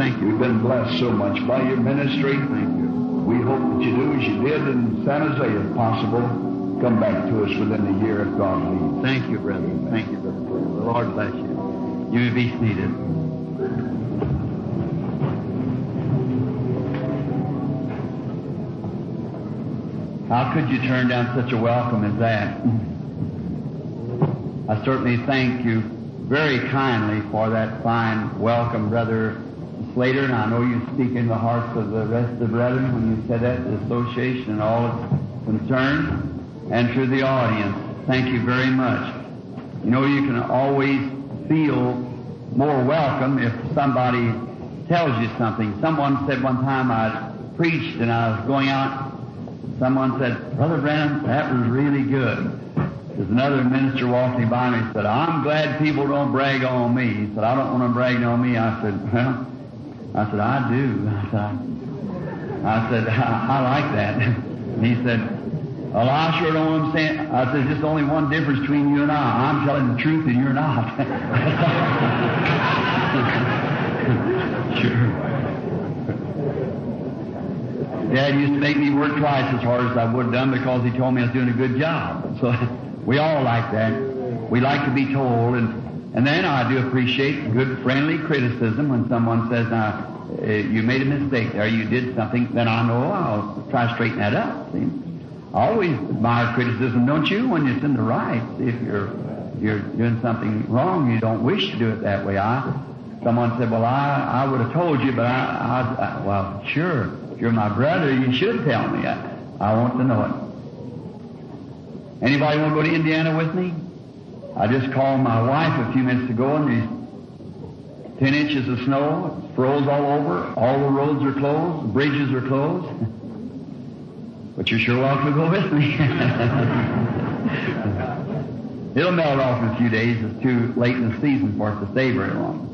Thank you. We've been blessed so much by your ministry. Thank you. We hope that you do as you did in San Jose, if possible. Come back to us within a year if God leads. Thank you, brother. Thank you, brother. The Lord bless you. You may be seated. How could you turn down such a welcome as that? I certainly thank you very kindly for that fine welcome, Brother Slater, and I know you speak in the hearts of the rest of the brethren when you said that, the association and all its concerns, and to the audience. Thank you very much. You know, you can always feel more welcome if somebody tells you something. Someone said one time I preached and I was going out, someone said, Brother Branham, that was really good. There's another minister walking by me and said, I'm glad people don't brag on me. He said, I don't want to brag on me. I said, well, I do. I said, I like that. And he said, well, I sure don't understand. I said, there's just only one difference between you and I. I'm telling the truth and you're not. Sure. Dad used to make me work twice as hard as I would have done because he told me I was doing a good job. So we all like that. We like to be told, and then I do appreciate good friendly criticism when someone says, now, you made a mistake there, you did something, then I know I'll try to straighten that up. See? I always admire criticism, don't you, when it's in the right. If you're doing something wrong, you don't wish to do it that way. Someone said, well, I would have told you, but well, sure. If you're my brother, you should tell me. I want to know it. Anybody want to go to Indiana with me? I just called my wife a few minutes ago, and there's 10 inches of snow. It's froze all over. All the roads are closed. The bridges are closed. But you're sure welcome to go with me. It'll melt off in a few days. It's too late in the season for it to stay very long.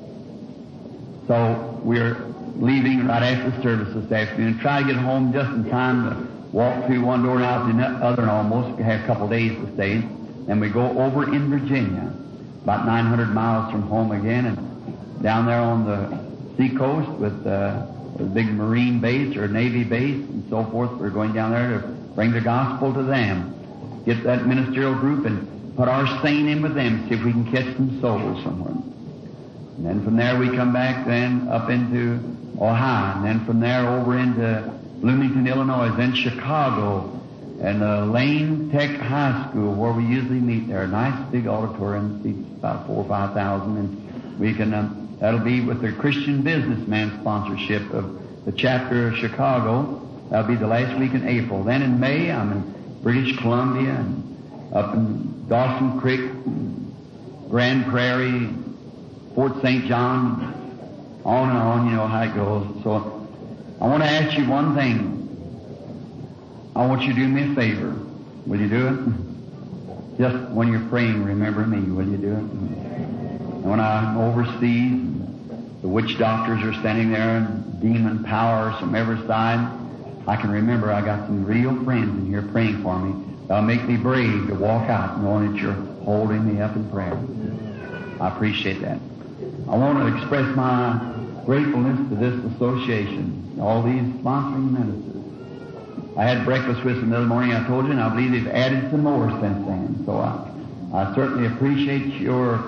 So we're leaving right after the service this afternoon. Try to get home just in time to walk through one door and out the other, and almost have a couple of days to stay. And we go over in Virginia, about 900 miles from home again, and down there on the seacoast with a big Marine base or Navy base and so forth. We're going down there to bring the gospel to them, get that ministerial group and put our saint in with them, see if we can catch some souls somewhere. And then from there we come back then up into Ohio, and then from there over into Bloomington, Illinois, then Chicago, and Lane Tech High School, where we usually meet there. A nice big auditorium, seats about 4,000 or 5,000, and we can, that'll be with the Christian Businessman sponsorship of the chapter of Chicago. That'll be the last week in April. Then in May, I'm in British Columbia, and up in Dawson Creek, Grand Prairie, Fort St. John, on and on, you know how it goes. So I want to ask you one thing. I want you to do me a favor. Will you do it? Just when you're praying, remember me. Will you do it? And when I'm overseas, the witch doctors are standing there and demon powers from every side, I can remember I got some real friends in here praying for me. That'll make me brave to walk out knowing that you're holding me up in prayer. I appreciate that. I want to express my gratefulness to this association, all these sponsoring ministers. I had breakfast with them the other morning, I told you, and I believe they've added some more since then. So I certainly appreciate your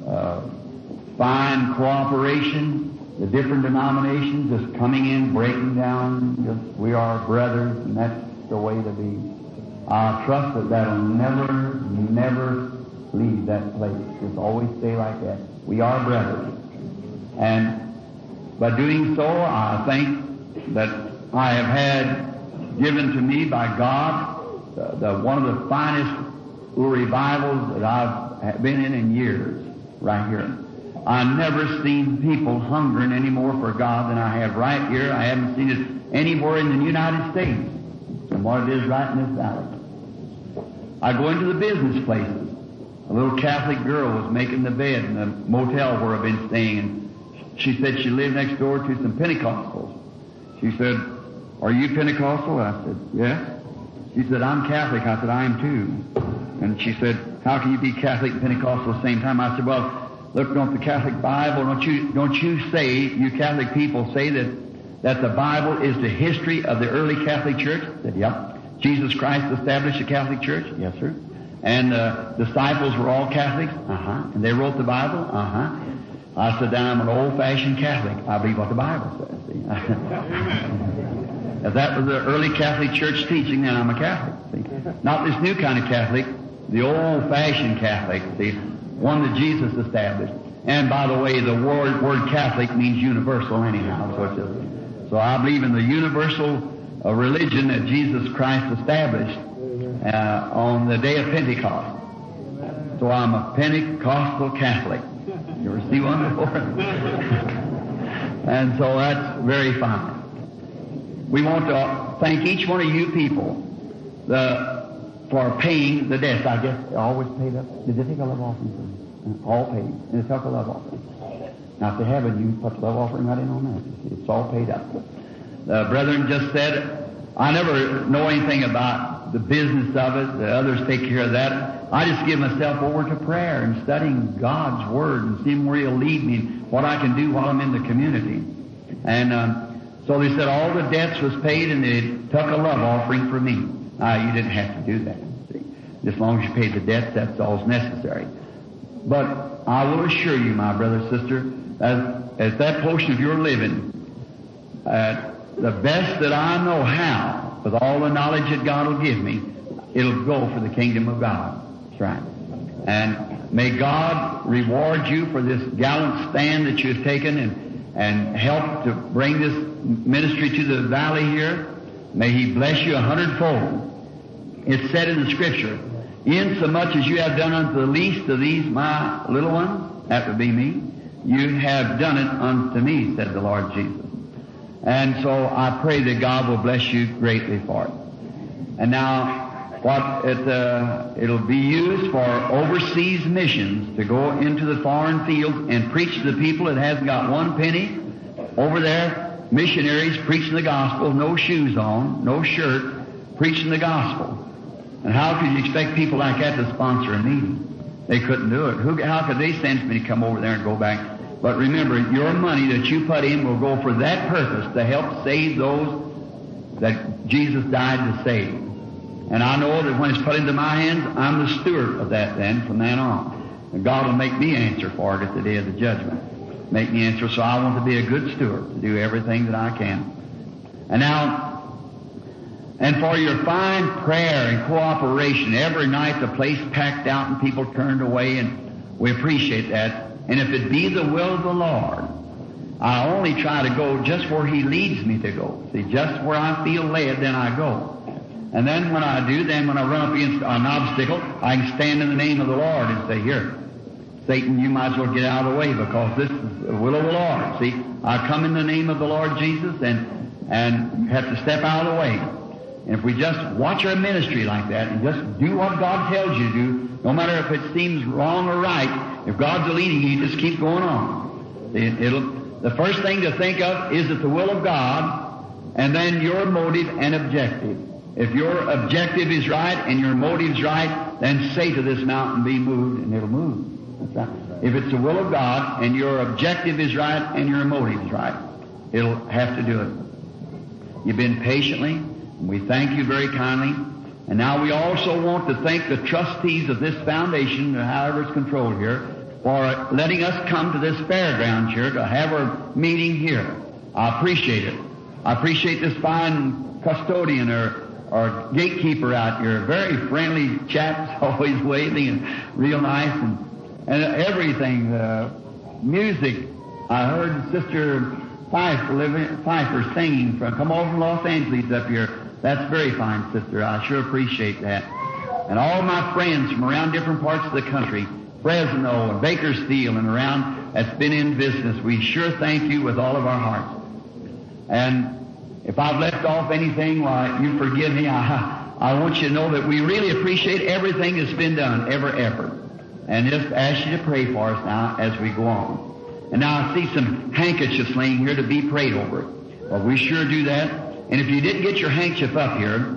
fine cooperation, the different denominations just coming in, breaking down, just we are brothers, and that's the way to be. I trust that that'll never leave that place. Just always stay like that. We are brothers. And by doing so, I think that I have had given to me by God one of the finest revivals that I've been in years right here. I've never seen people hungering any more for God than I have right here. I haven't seen it anywhere in the United States than what it is right in this valley. I go into the business places. A little Catholic girl was making the bed in the motel where I've been staying, and she said she lived next door to some Pentecostals. She said, "Are you Pentecostal?" I said, "Yes." She said, "I'm Catholic." I said, "I am too." And she said, "How can you be Catholic and Pentecostal at the same time?" I said, "Well, looking at the Catholic Bible, don't you say, you Catholic people say that the Bible is the history of the early Catholic Church? I said, yep. Jesus Christ established the Catholic Church? Yes, sir. And the disciples were all Catholics? Uh-huh. And they wrote the Bible? Uh-huh. I said, I'm an old-fashioned Catholic. I believe what the Bible says. See? If that was the early Catholic Church teaching, then I'm a Catholic. See? Not this new kind of Catholic, the old-fashioned Catholic, see, one that Jesus established. And by the way, the word Catholic means universal anyhow. So I believe in the universal religion that Jesus Christ established on the day of Pentecost. So I'm a Pentecostal Catholic. You ever see one before? And so that's very fine. We want to thank each one of you people for paying the debts. I guess they always paid up. Did they take a love offering? All paid. And they took a love offering. Now, if they haven't, you put the love offering right in on that. It's all paid up. The brethren just said, I never know anything about the business of it. The others take care of that. I just give myself over to prayer and studying God's Word and seeing where He'll lead me and what I can do while I'm in the community. And so they said all the debts was paid and they took a love offering for me. You didn't have to do that. See? As long as you paid the debts, that's all necessary. But I will assure you, my brother, sister, as that portion of your living, the best that I know how, with all the knowledge that God will give me, it'll go for the kingdom of God. That's right. And may God reward you for this gallant stand that you've taken and help to bring this ministry to the valley here. May He bless you 100-fold. It's said in the Scripture, insomuch as you have done unto the least of these my little ones, that would be me, you have done it unto me, said the Lord Jesus. And so I pray that God will bless you greatly for it. And now, it'll be used for overseas missions to go into the foreign fields and preach to the people that hasn't got one penny. Over there, missionaries preaching the gospel, no shoes on, no shirt, preaching the gospel. And how could you expect people like that to sponsor a meeting? They couldn't do it. How could they send me to come over there and go back? But remember, your money that you put in will go for that purpose, to help save those that Jesus died to save. And I know that when it's put into my hands, I'm the steward of that then, from then on. And God will make me answer for it at the day of the judgment. Make me answer, so I want to be a good steward, to do everything that I can. And now, and for your fine prayer and cooperation, every night the place packed out and people turned away, and we appreciate that. And if it be the will of the Lord, I only try to go just where He leads me to go. See, just where I feel led, then I go. And then when I do, then when I run up against an obstacle, I can stand in the name of the Lord and say, here, Satan, you might as well get out of the way, because this is the will of the Lord. See, I come in the name of the Lord Jesus and you have to step out of the way. And if we just watch our ministry like that and just do what God tells you to do, no matter if it seems wrong or right, if God's leading you, just keep going on. The first thing to think of is that the will of God, and then your motive and objective. If your objective is right and your motive is right, then say to this mountain, be moved, and it'll move. That's right. If it's the will of God and your objective is right and your motive is right, it'll have to do it. You've been patiently, and we thank you very kindly. And now we also want to thank the trustees of this foundation, or however it's controlled here, for letting us come to this fairgrounds here to have our meeting here. I appreciate it. I appreciate this fine custodian or gatekeeper out here. Very friendly chaps, always waving and real nice, and everything. Music. I heard Sister Pfeiffer singing come over from Los Angeles up here. That's very fine, sister. I sure appreciate that. And all my friends from around different parts of the country, Fresno and Bakersfield and around, that's been in business, we sure thank you with all of our hearts. And if I've left off anything, why, you forgive me. I want you to know that we really appreciate everything that's been done, every effort. And just ask you to pray for us now as we go on. And now I see some handkerchiefs laying here to be prayed over. Well, we sure do that. And if you didn't get your handkerchief up here,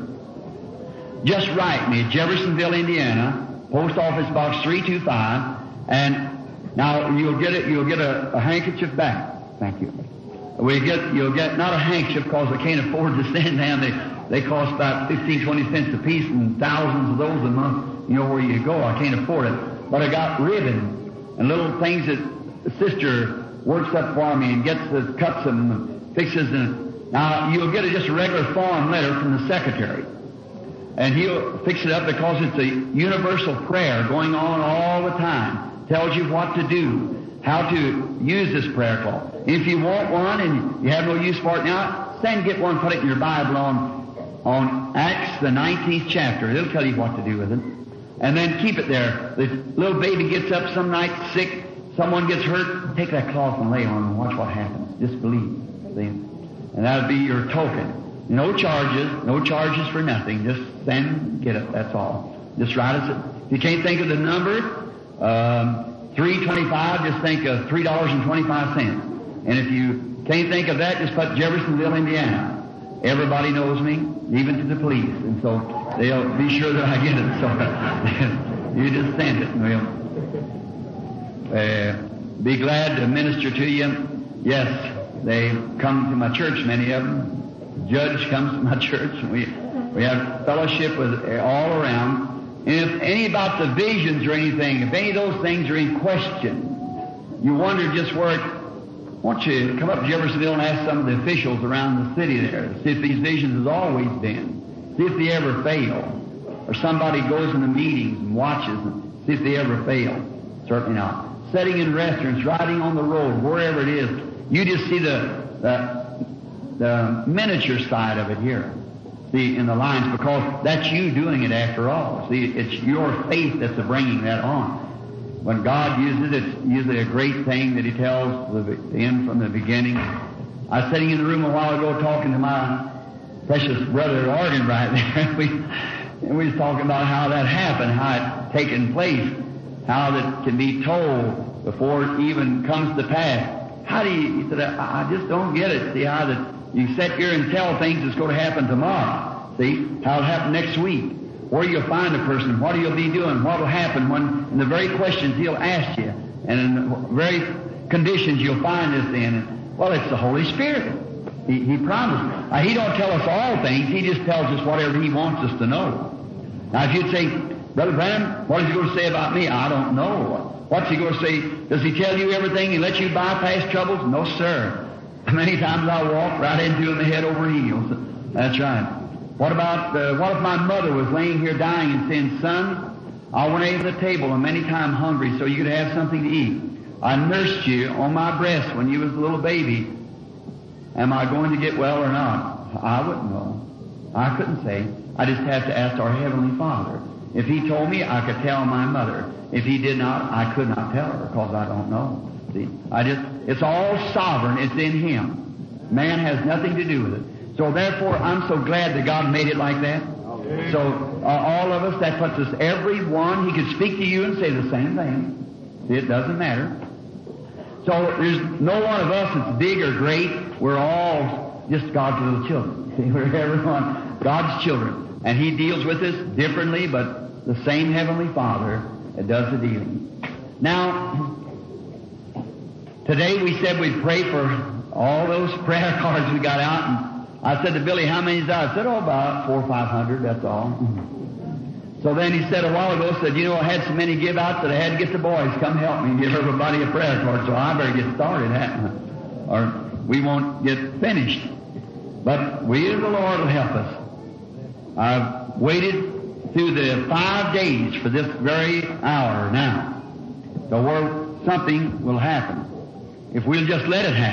just write me, Jeffersonville, Indiana, Post Office Box 325, and Now, you'll get a handkerchief back. Thank you. You'll get not a handkerchief because they can't afford to send them. They cost about 15, 20 cents a piece and thousands of those a month. You know where you go. I can't afford it. But I got ribbon and little things that the sister works up for me and gets the cuts and fixes them. Now, you'll get just a regular form letter from the secretary. And he'll fix it up because it's a universal prayer going on all the time. Tells you what to do, how to use this prayer cloth. If you want one and you have no use for it now, get one, put it in your Bible on Acts, the 19th chapter. It'll tell you what to do with it. And then keep it there. The little baby gets up some night sick, someone gets hurt, take that cloth and lay on and watch what happens. Just believe. See? And that'll be your token. No charges for nothing. Just get it, that's all. Just write it. If you can't think of the number, 325, just think of $3.25. And if you can't think of that, just put Jeffersonville, Indiana. Everybody knows me, even to the police, and so they'll be sure that I get it. So you just send it, and we'll be glad to minister to you. Yes, they come to my church, many of them. The judge comes to my church, and we have fellowship with all around. And if any about the visions or anything, if any of those things are in question, you wonder just where why don't you come up to Jeffersonville and ask some of the officials around the city there to see if these visions has always been, see if they ever fail. Or somebody goes in the meetings and watches them, see if they ever fail. Certainly not. Sitting in restaurants, riding on the road, wherever it is, you just see the miniature side of it here. See, in the lines, because that's you doing it after all. See, it's your faith that's bringing that on. When God uses it, it's usually a great thing that He tells the end from the beginning. I was sitting in the room a while ago talking to my precious brother Organ right there, and we was talking about how that happened, how it taken place, how that can be told before it even comes to pass. How do you? He said, I just don't get it. See how that you sit here and tell things that's going to happen tomorrow. See how it'll happen next week. Where you'll find a person, what he'll be doing, what will happen when, in the very questions he'll ask you, and in the very conditions you'll find this in. Well, it's the Holy Spirit. He promised. Now, He don't tell us all things. He just tells us whatever He wants us to know. Now, if you'd say, Brother Branham, what is He going to say about me? I don't know. What's He going to say? Does He tell you everything and let you bypass troubles? No, sir. Many times I walk right into Him head over heels. That's right. What if my mother was laying here dying and saying, Son, I went to the table and many times hungry so you could have something to eat. I nursed you on my breast when you was a little baby. Am I going to get well or not? I wouldn't know. I couldn't say. I just have to ask our Heavenly Father. If He told me, I could tell my mother. If He did not, I could not tell her because I don't know. See, it's all sovereign. It's in Him. Man has nothing to do with it. So therefore, I'm so glad that God made it like that. So all of us, that puts us, every one, He could speak to you and say the same thing. See, it doesn't matter. So there's no one of us that's big or great. We're all just God's little children. See, we're everyone God's children. And He deals with us differently, but the same Heavenly Father that does the dealing. Now, today we said we'd pray for all those prayer cards we got out, and I said to Billy, how many is that? I said, about 400 or 500, that's all. So then he said a while ago, I had so many give outs that I had to get the boys come help me and give everybody a prayer card, so I better get started, or we won't get finished. But we and the Lord will help us. I've waited through the 5 days for this very hour now, so where something will happen, if we'll just let it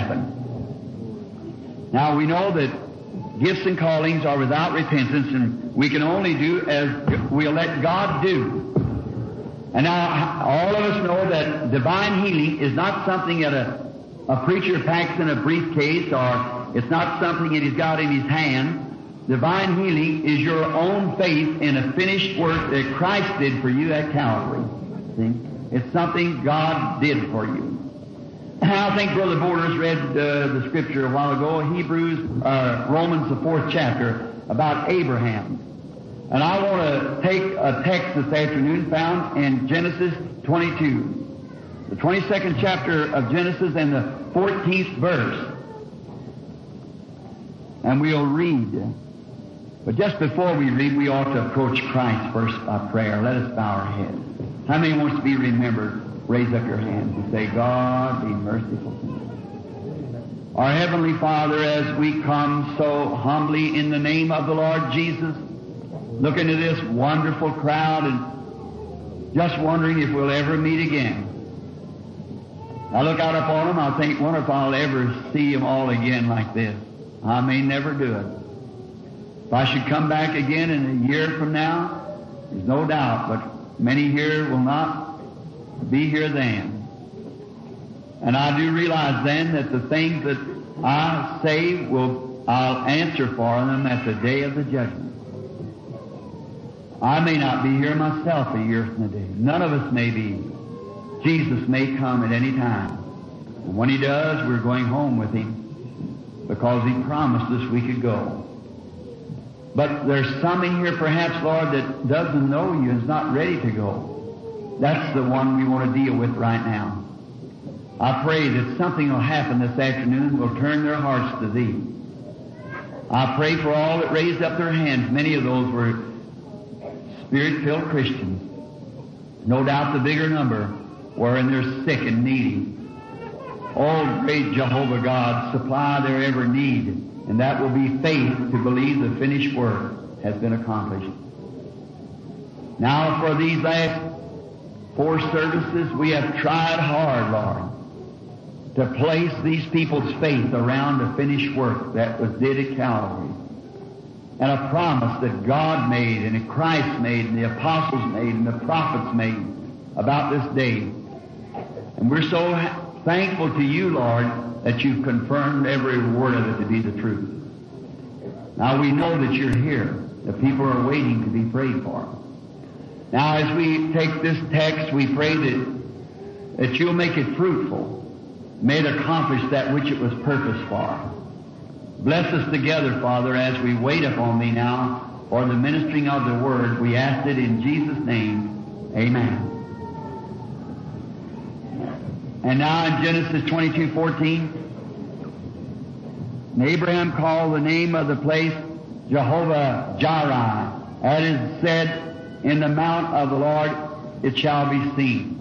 happen. Now we know that gifts and callings are without repentance, and we can only do as we'll let God do. And now all of us know that divine healing is not something that a preacher packs in a briefcase, or it's not something that he's got in his hand. Divine healing is your own faith in a finished work that Christ did for you at Calvary. See? It's something God did for you. I think Brother Borders read the scripture a while ago, Romans the 4th chapter, about Abraham. And I want to take a text this afternoon found in Genesis 22. the 22nd chapter of Genesis and the 14th verse. And we'll read. But just before we read, we ought to approach Christ first by prayer. Let us bow our heads. How many wants to be remembered? Raise up your hands and say, God, be merciful to me. Our Heavenly Father, as we come so humbly in the name of the Lord Jesus, looking at this wonderful crowd and just wondering if we'll ever meet again. I look out upon them, I think, wonder if I'll ever see them all again like this. I may never do it. If I should come back again in a year from now, there's no doubt, but many here will not be here then. And I do realize then that the things that I say I'll answer for them at the day of the judgment. I may not be here myself a year from today. None of us may be. Jesus may come at any time. And when He does, we're going home with Him because He promised us we could go. But there's some in here perhaps, Lord, that doesn't know You and is not ready to go. That's the one we want to deal with right now. I pray that something will happen this afternoon will turn their hearts to Thee. I pray for all that raised up their hands. Many of those were Spirit-filled Christians. No doubt the bigger number were in their sick and needy. Oh, great Jehovah God, supply their every need, and that will be faith to believe the finished work has been accomplished. Now for these last 4 services, we have tried hard, Lord, to place these people's faith around the finished work that was did at Calvary. And a promise that God made, and that Christ made, and the apostles made, and the prophets made about this day. And we're so thankful to You, Lord, that You've confirmed every word of it to be the truth. Now we know that You're here. The people are waiting to be prayed for. Now as we take this text, we pray that You'll make it fruitful. May it accomplish that which it was purposed for. Bless us together, Father, as we wait upon Thee now for the ministering of the Word. We ask it in Jesus' name. Amen. And now in Genesis 22:14, Abraham called the name of the place Jehovah Jireh. As is said, in the mount of the Lord it shall be seen.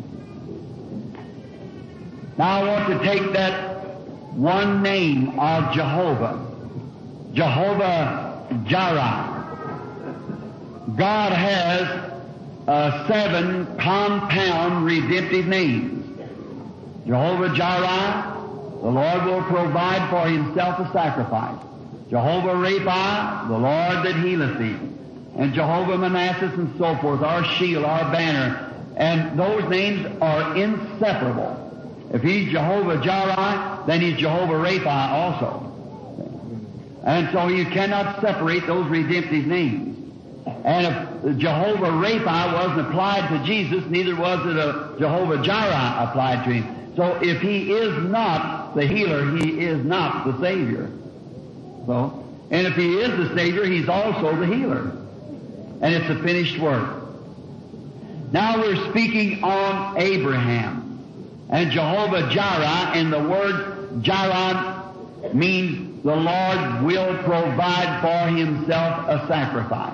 Now I want to take that one name of Jehovah, Jehovah Jireh. God has 7 compound redemptive names. Jehovah Jireh, the Lord will provide for Himself a sacrifice. Jehovah Rapha, the Lord that healeth thee. And Jehovah Manasseh and so forth, our shield, our banner. And those names are inseparable. If He's Jehovah Jireh, then He's Jehovah Rapha also. And so you cannot separate those redemptive names. And if Jehovah Rapha wasn't applied to Jesus, neither was it a Jehovah Jireh applied to Him. So if He is not the healer, He is not the Savior. So, and if He is the Savior, He's also the healer. And it's a finished work. Now we're speaking on Abraham and Jehovah Jireh, and the word Jireh means the Lord will provide for Himself a sacrifice.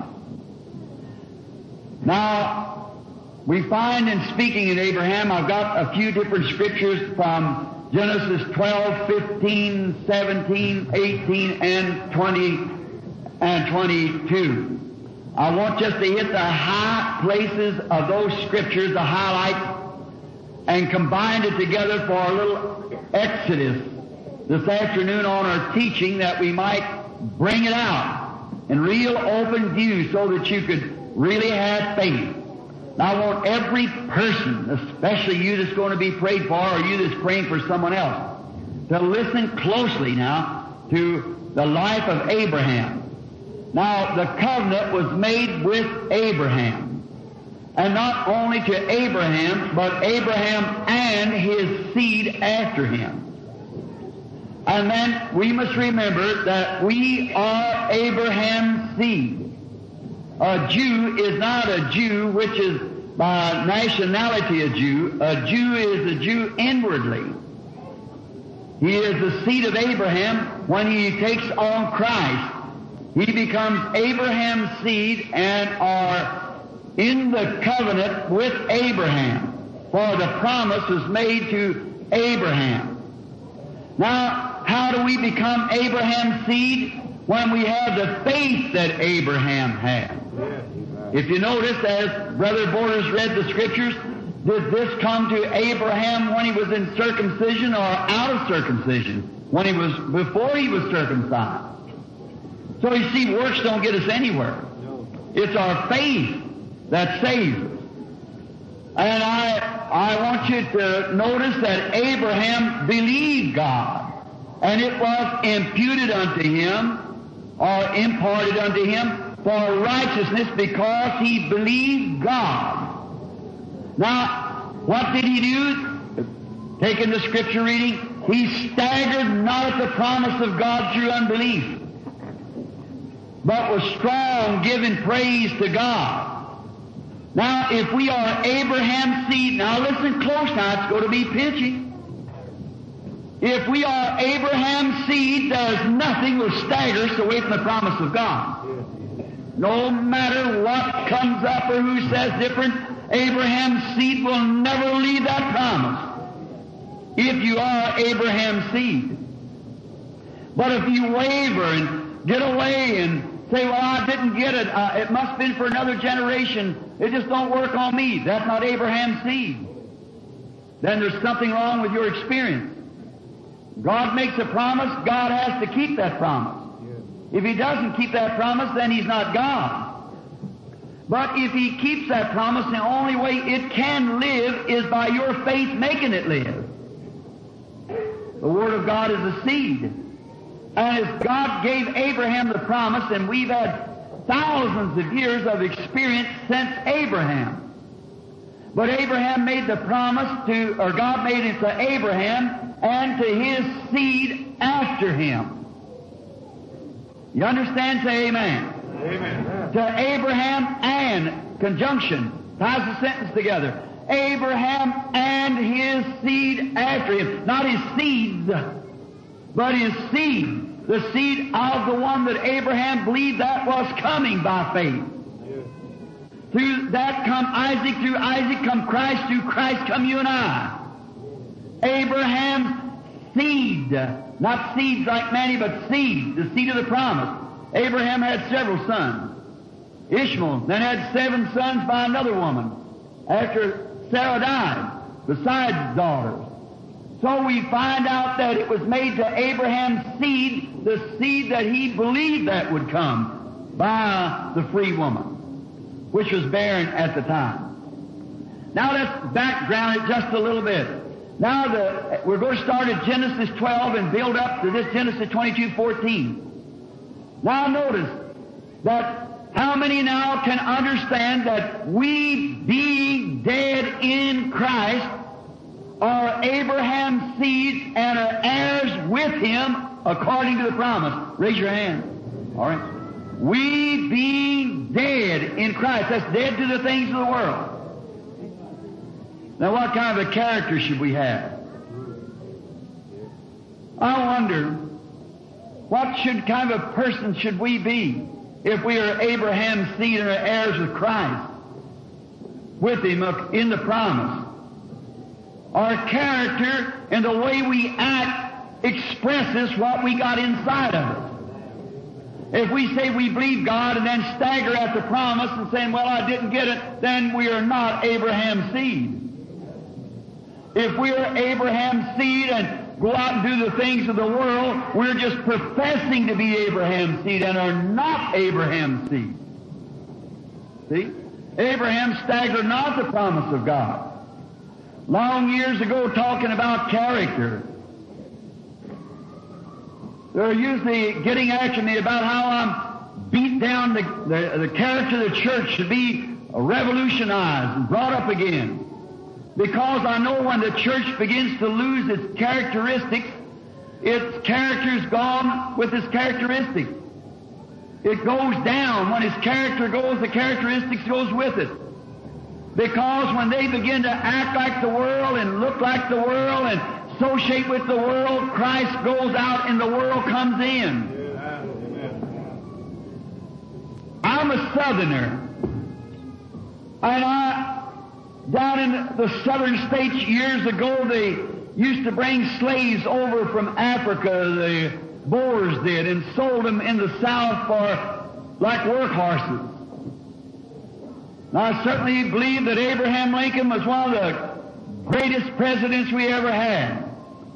Now, we find in speaking of Abraham, I've got a few different scriptures from Genesis 12, 15, 17, 18, and 20, and 22. I want just to hit the high places of those scriptures, the highlights, and combine it together for a little exodus this afternoon on our teaching, that we might bring it out in real open view so that you could really have faith. Now I want every person, especially you that's going to be prayed for, or you that's praying for someone else, to listen closely now to the life of Abraham. Now the covenant was made with Abraham. And not only to Abraham, but Abraham and his seed after him. And then we must remember that we are Abraham's seed. A Jew is not a Jew which is by nationality a Jew. A Jew is a Jew inwardly. He is the seed of Abraham. When he takes on Christ, he becomes Abraham's seed and are in the covenant with Abraham. For the promise was made to Abraham. Now, how do we become Abraham's seed? When we have the faith that Abraham had. If you notice, as Brother Borders read the Scriptures, did this come to Abraham when he was in circumcision or out of circumcision? When he was, before he was circumcised. So you see, works don't get us anywhere. It's our faith that saves us. And I want you to notice that Abraham believed God, and it was imputed unto him, or imparted unto him for righteousness, because he believed God. Now, what did he do? Taking the Scripture reading, he staggered not at the promise of God through unbelief, but was strong, giving praise to God. Now, if we are Abraham's seed, now listen close now, it's going to be pinchy. If we are Abraham's seed, there's nothing will stagger us away from the promise of God. No matter what comes up or who says different, Abraham's seed will never leave that promise. If you are Abraham's seed. But if you waver and get away and say, well, I didn't get it, it must have been for another generation, it just don't work on me, that's not Abraham's seed. Then there's something wrong with your experience. God makes a promise, God has to keep that promise. If He doesn't keep that promise, then He's not God. But if He keeps that promise, the only way it can live is by your faith making it live. The Word of God is a seed. And as God gave Abraham the promise, and we've had thousands of years of experience since Abraham. But Abraham made the promise to, or God made it to Abraham and to his seed after him. You understand? Say amen. Amen. To Abraham and, conjunction, ties the sentence together. Abraham and his seed after him. Not his seeds, but his seed. The seed of the one that Abraham believed that was coming by faith. Through that come Isaac, through Isaac come Christ, through Christ come you and I. Abraham's seed, not seeds like Manny, but seed, the seed of the promise. Abraham had several sons. Ishmael then had 7 sons by another woman after Sarah died, besides daughters. So we find out that it was made to Abraham's seed, the seed that he believed that would come by the free woman, which was barren at the time. Now let's background it just a little bit. Now we're going to start at Genesis 12 and build up to this Genesis 22:14. Now notice that how many now can understand that we, being dead in Christ, are Abraham's seeds and are heirs with him according to the promise? Raise your hand. All right. We being dead in Christ. That's dead to the things of the world. Now what kind of a character should we have? I wonder, what kind of a person should we be if we are Abraham's seed and are heirs with Christ, with him in the promise? Our character and the way we act expresses what we got inside of us. If we say we believe God and then stagger at the promise and saying, well, I didn't get it, then we are not Abraham's seed. If we are Abraham's seed and go out and do the things of the world, we're just professing to be Abraham's seed and are not Abraham's seed. See? Abraham staggered not the promise of God. Long years ago, talking about character, they're usually getting after me about how I'm beat down the character of the church should be revolutionized and brought up again. Because I know when the church begins to lose its characteristics, its character is gone with its characteristics. It goes down. When its character goes, the characteristics goes with it. Because when they begin to act like the world and look like the world and associate with the world, Christ goes out and the world comes in. I'm a Southerner. And down in the southern states years ago, they used to bring slaves over from Africa, the Boers did, and sold them in the South for like work horses. Now, I certainly believe that Abraham Lincoln was one of the greatest presidents we ever had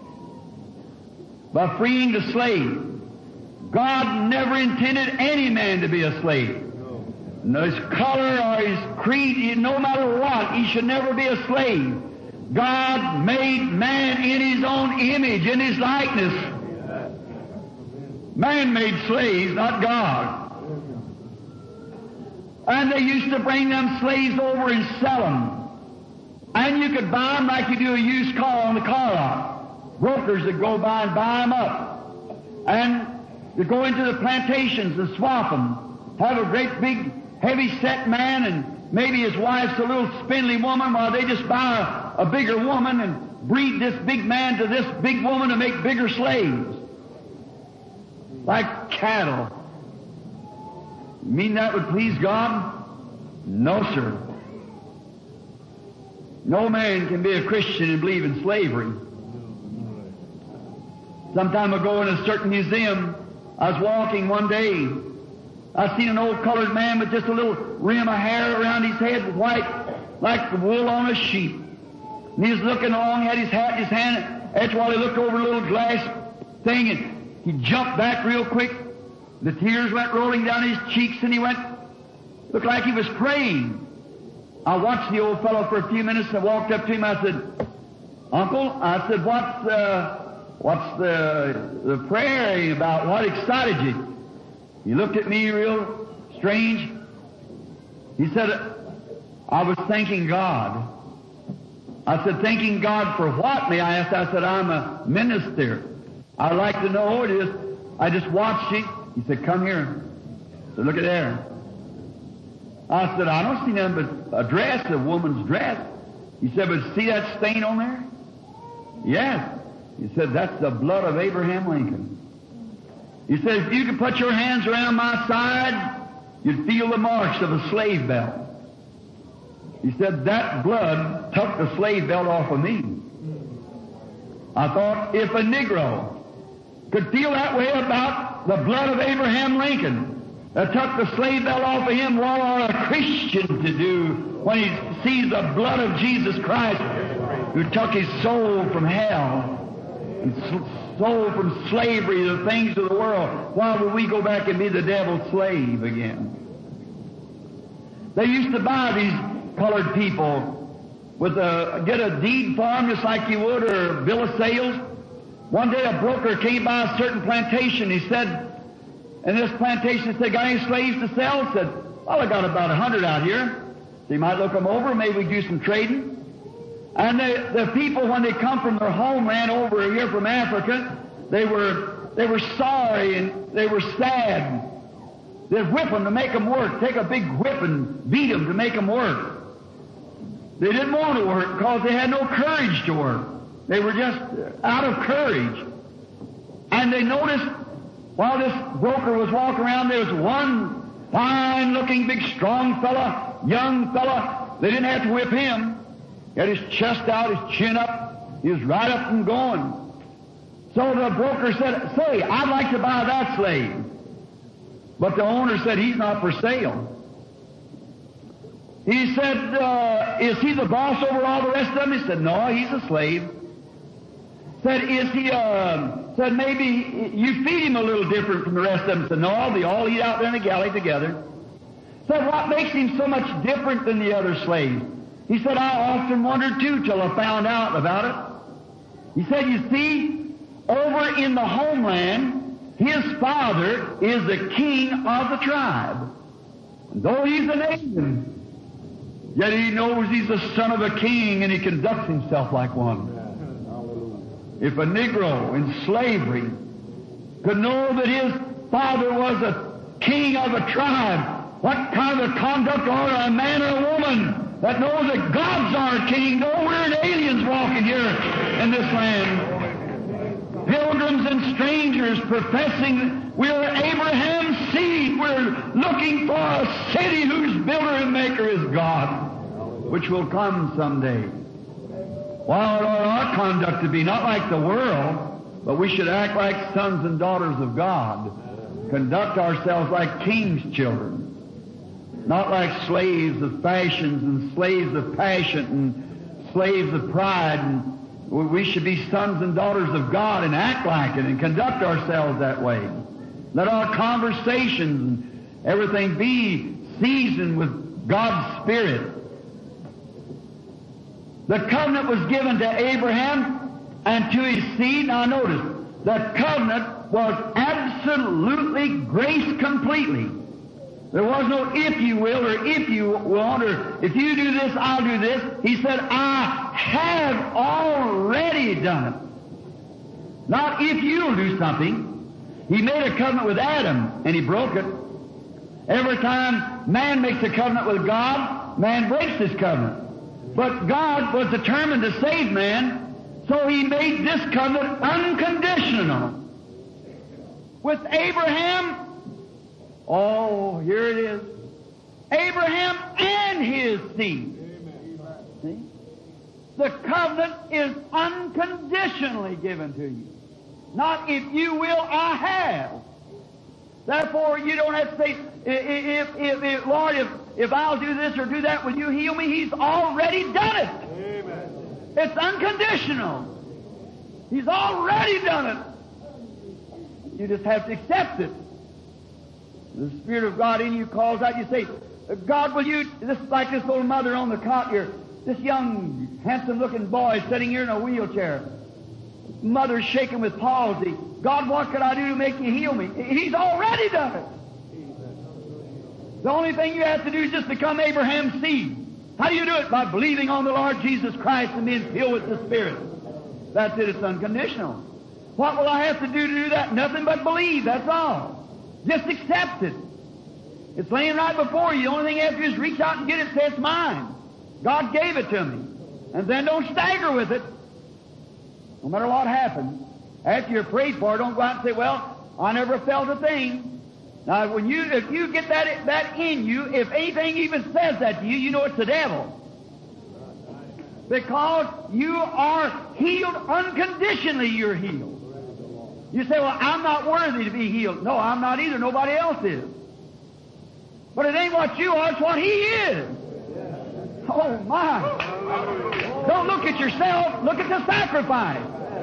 by freeing the slave. God never intended any man to be a slave. No, his color or his creed, no matter what, he should never be a slave. God made man in His own image, in His likeness. Man made slaves, not God. And they used to bring them slaves over and sell them. And you could buy them like you do a used car on the car lot. Brokers that go by and buy them up. And they go into the plantations and swap them. Have a great big heavy-set man and maybe his wife's a little spindly woman, while they just buy a bigger woman and breed this big man to this big woman to make bigger slaves. Like cattle. You mean that would please God? No, sir. No man can be a Christian and believe in slavery. Some time ago in a certain museum, I was walking one day. I seen an old colored man with just a little rim of hair around his head, white, like the wool on a sheep. And he was looking along, had his hat in his hand. After a while, he looked over a little glass thing, and he jumped back real quick. The tears went rolling down his cheeks, and he looked like he was praying. I watched the old fellow for a few minutes, and I walked up to him. I said, "Uncle," I said, what's the prayer about? What excited you?" He looked at me real strange. He said, "I was thanking God." I said, "Thanking God for what, may I ask?" I said, "I'm a minister. I'd like to know it is." I just watched it. He said, "Come here." I said, "Look at there." I said, "I don't see nothing but a dress, a woman's dress." He said, "But see that stain on there?" "Yes." He said, "That's the blood of Abraham Lincoln." He said, "If you could put your hands around my side, you'd feel the marks of a slave belt." He said, "That blood took the slave belt off of me." I thought, if a Negro could feel that way about the blood of Abraham Lincoln, that took the slave belt off of him, what ought a Christian to do when he sees the blood of Jesus Christ, who took his soul from hell and soul from slavery to the things of the world? Why would we go back and be the devil's slave again? They used to buy these colored people with get a deed for them just like you would, or a bill of sales. One day a broker came by a certain plantation. He said, and this plantation said, "Got any slaves to sell?" He said, "Well, I got about 100 out here. So you might look them over. Maybe we do some trading." And the people, when they come from their homeland over here from Africa, they were sorry and they were sad. They'd whip them to make them work, take a big whip and beat them to make them work. They didn't want to work because they had no courage to work. They were just out of courage. And they noticed while this broker was walking around, there was one fine-looking, big, strong fella, young fella. They didn't have to whip him. He had his chest out, his chin up. He was right up and going. So the broker said, "Say, I'd like to buy that slave." But the owner said, "He's not for sale." He said, "Is he the boss over all the rest of them?" He said, "No, he's a slave." Said, "Is he, said, maybe you feed him a little different from the rest of them?" Said, "No, they all eat out there in the galley together." Said, "What makes him so much different than the other slaves?" He said, "I often wondered too till I found out about it." He said, "You see, over in the homeland, his father is the king of the tribe. And though he's an alien, yet he knows he's the son of a king and he conducts himself like one." If a Negro in slavery could know that his father was a king of a tribe, what kind of conduct ought a man or a woman that knows that God's our King, though we're aliens walking here in this land. Pilgrims and strangers professing we're Abraham's seed. We're looking for a city whose builder and maker is God, which will come someday. While our conduct to be not like the world, but we should act like sons and daughters of God, conduct ourselves like king's children, not like slaves of fashions and slaves of passion and slaves of pride. And we should be sons and daughters of God and act like it and conduct ourselves that way. Let our conversations and everything be seasoned with God's Spirit. The covenant was given to Abraham and to his seed. Now notice, the covenant was absolutely grace completely. There was no if you will or if you want or if you do this, I'll do this. He said, I have already done it. Not if you'll do something. He made a covenant with Adam and he broke it. Every time man makes a covenant with God, man breaks his covenant. But God was determined to save man, so He made this covenant unconditional. With Abraham, oh, here it is. Abraham and his seed. See? The covenant is unconditionally given to you. Not if you will, I have. Therefore, you don't have to say, Lord, if I'll do this or do that, will you heal me? He's already done it. Amen. It's unconditional. He's already done it. You just have to accept it. The Spirit of God in you calls out. You say, God, will you, this is like this old mother on the cot here, this young, handsome-looking boy sitting here in a wheelchair. Mother's shaking with palsy. God, what could I do to make you heal me? He's already done it. The only thing you have to do is just become Abraham's seed. How do you do it? By believing on the Lord Jesus Christ and being filled with the Spirit. That's it. It's unconditional. What will I have to do that? Nothing but believe. That's all. Just accept it. It's laying right before you. The only thing you have to do is reach out and get it. Say, it's mine. God gave it to me. And then don't stagger with it. No matter what happens. After you're prayed for, don't go out and say, well, I never felt a thing. Now, if you get that in you, if anything even says that to you, you know it's the devil. Because you are healed unconditionally, you're healed. You say, well, I'm not worthy to be healed. No, I'm not either. Nobody else is. But it ain't what you are, it's what He is. Oh, my. Don't look at yourself. Look at the sacrifice.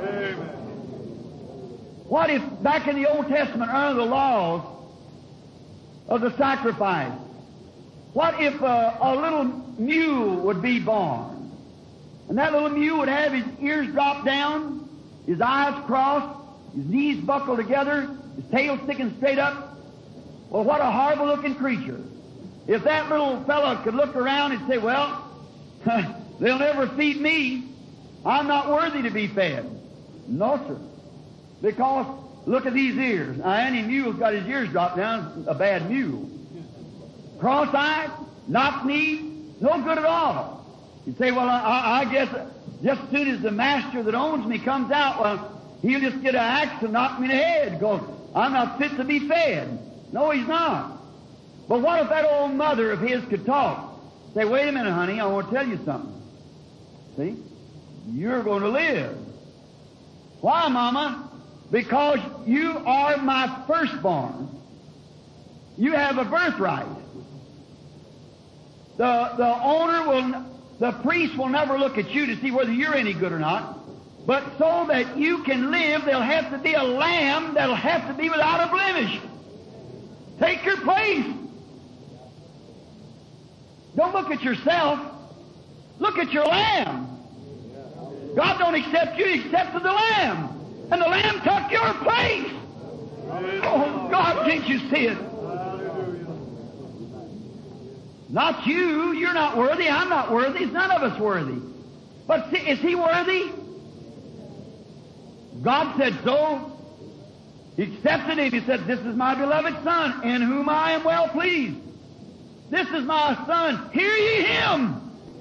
What if back in the Old Testament, under the laws of the sacrifice, what if a little mule would be born? And that little mule would have his ears dropped down, his eyes crossed, his knees buckled together, his tail sticking straight up. Well, what a horrible-looking creature. If that little fellow could look around and say, well, they'll never feed me. I'm not worthy to be fed. No, sir. Because look at these ears. Now, any mule's got his ears dropped down, a bad mule. Cross-eyed, knock-kneed, no good at all. You say, well, I guess just as soon as the master that owns me comes out, well, he'll just get an axe and knock me in the head because I'm not fit to be fed. No, he's not. But what if that old mother of his could talk? Say, wait a minute, honey, I want to tell you something. See? You're going to live. Why, Mama? Because you are my firstborn. You have a birthright. The priest will never look at you to see whether you're any good or not. But so that you can live, there'll have to be a lamb that'll have to be without a blemish. Take your place. Don't look at yourself. Look at your lamb. God don't accept you, He accepted the lamb. And the lamb took your place. Oh, God, can't you see it? Not you. You're not worthy. I'm not worthy. It's none of us worthy. But see, is He worthy? God said so. He accepted Him. He said, this is my beloved Son, in whom I am well pleased. This is my Son. Hear ye Him.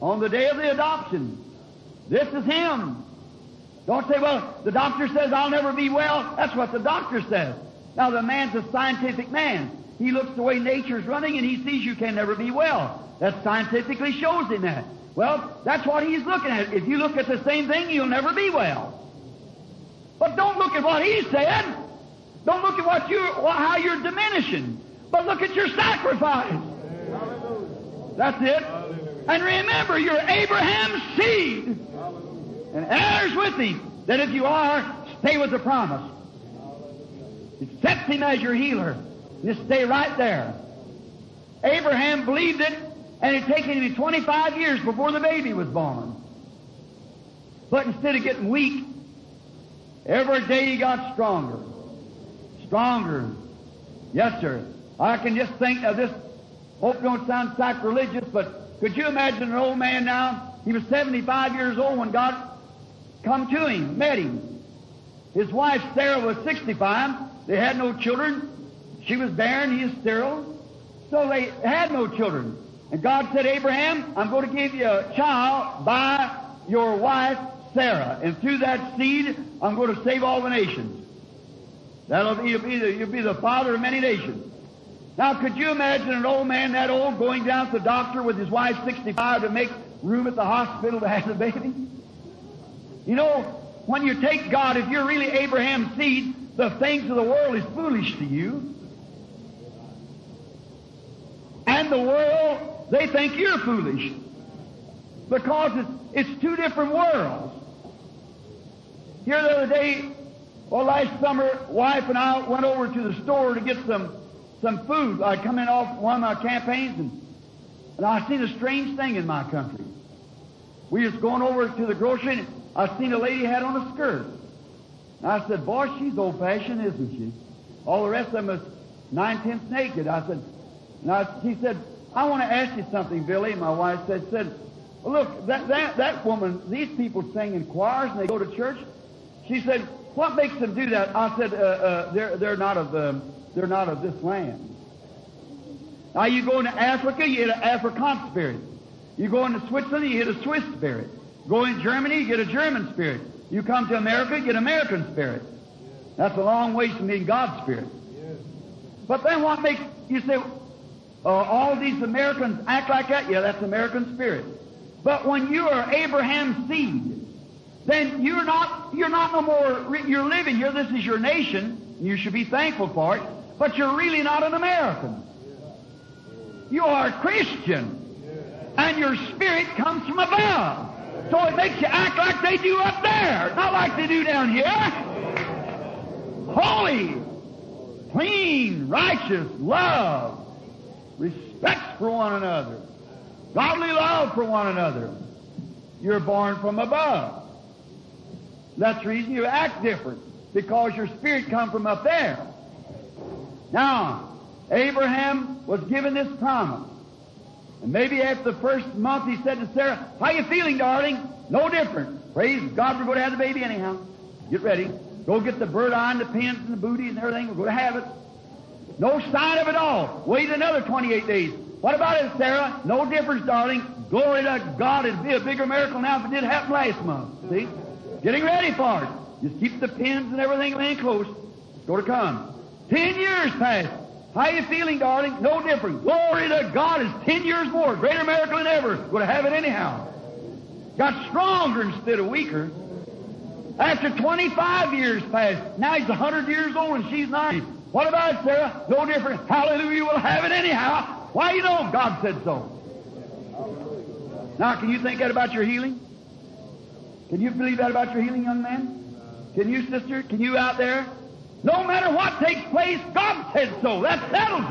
on the day of the adoption. This is him. Don't say, well, the doctor says I'll never be well. That's what the doctor says. Now, the man's a scientific man. He looks the way nature's running and he sees you can never be well. That scientifically shows him that. Well, that's what he's looking at. If you look at the same thing, you'll never be well. But don't look at what he said. Don't look at how you're diminishing. But look at your sacrifice. That's it. And remember, you're Abraham's seed. And heirs with him, that if you are, stay with the promise. Accept him as your healer. Just stay right there. Abraham believed it, and it had taken him 25 years before the baby was born. But instead of getting weak, every day he got stronger. Stronger. Yes, sir. I can just think of this. Hope it don't sound sacrilegious, but could you imagine an old man now? He was 75 years old when God come to him, met him. His wife Sarah was 65. They had no children. She was barren. He is sterile. So they had no children. And God said, Abraham, I'm going to give you a child by your wife Sarah. And through that seed, I'm going to save all the nations. You'll be the father of many nations. Now, could you imagine an old man that old going down to the doctor with his wife 65 to make room at the hospital to have the baby? You know, when you take God, if you're really Abraham's seed, the things of the world is foolish to you. And the world, they think you're foolish. Because it's two different worlds. Here the other day, last summer, wife and I went over to the store to get some food. I'd come in off one of my campaigns, and I seen a strange thing in my country. We was going over to the grocery, and I seen a lady had on a skirt. And I said, boy, she's old-fashioned, isn't she? All the rest of them is 9/10 naked. She said, I want to ask you something, Billy. My wife said, well, look, that woman, these people sing in choirs and they go to church. She said, what makes them do that? I said, they're not of this land. Now you go into Africa, you hit an African spirit. You go into Switzerland, you hit a Swiss spirit. Go in Germany, you get a German spirit. You come to America, you get an American spirit. That's a long ways from being God's spirit. But then what makes you say, all these Americans act like that? Yeah, that's American spirit. But when you are Abraham's seed, then you're not no more, you're living here, this is your nation, and you should be thankful for it, but you're really not an American. You are a Christian, and your spirit comes from above. So it makes you act like they do up there, not like they do down here. Holy, clean, righteous, love, respect for one another, godly love for one another. You're born from above. That's the reason you act different, because your spirit comes from up there. Now, Abraham was given this promise. And maybe after the first month he said to Sarah, how you feeling, darling? No different. Praise God, we're going to have the baby anyhow. Get ready. Go get the bird eye and the pins and the booties and everything. We're going to have it. No sign of it all. Wait another 28 days. What about it, Sarah? No difference, darling. Glory to God. It'd be a bigger miracle now if it did happen last month. See? Getting ready for it. Just keep the pins and everything laying close. It's going to come. 10 years passed. How you feeling, darling? No different. Glory to God. It's 10 years more. Greater miracle than ever. Going to have it anyhow. Got stronger instead of weaker. After 25 years passed, now he's 100 years old and she's 90. What about it, Sarah? No different. Hallelujah, we'll have it anyhow. Why you know? God said so. Now, can you think that about your healing? Can you believe that about your healing, young man? Can you, sister? Can you out there? No matter what takes place, God said so. That settles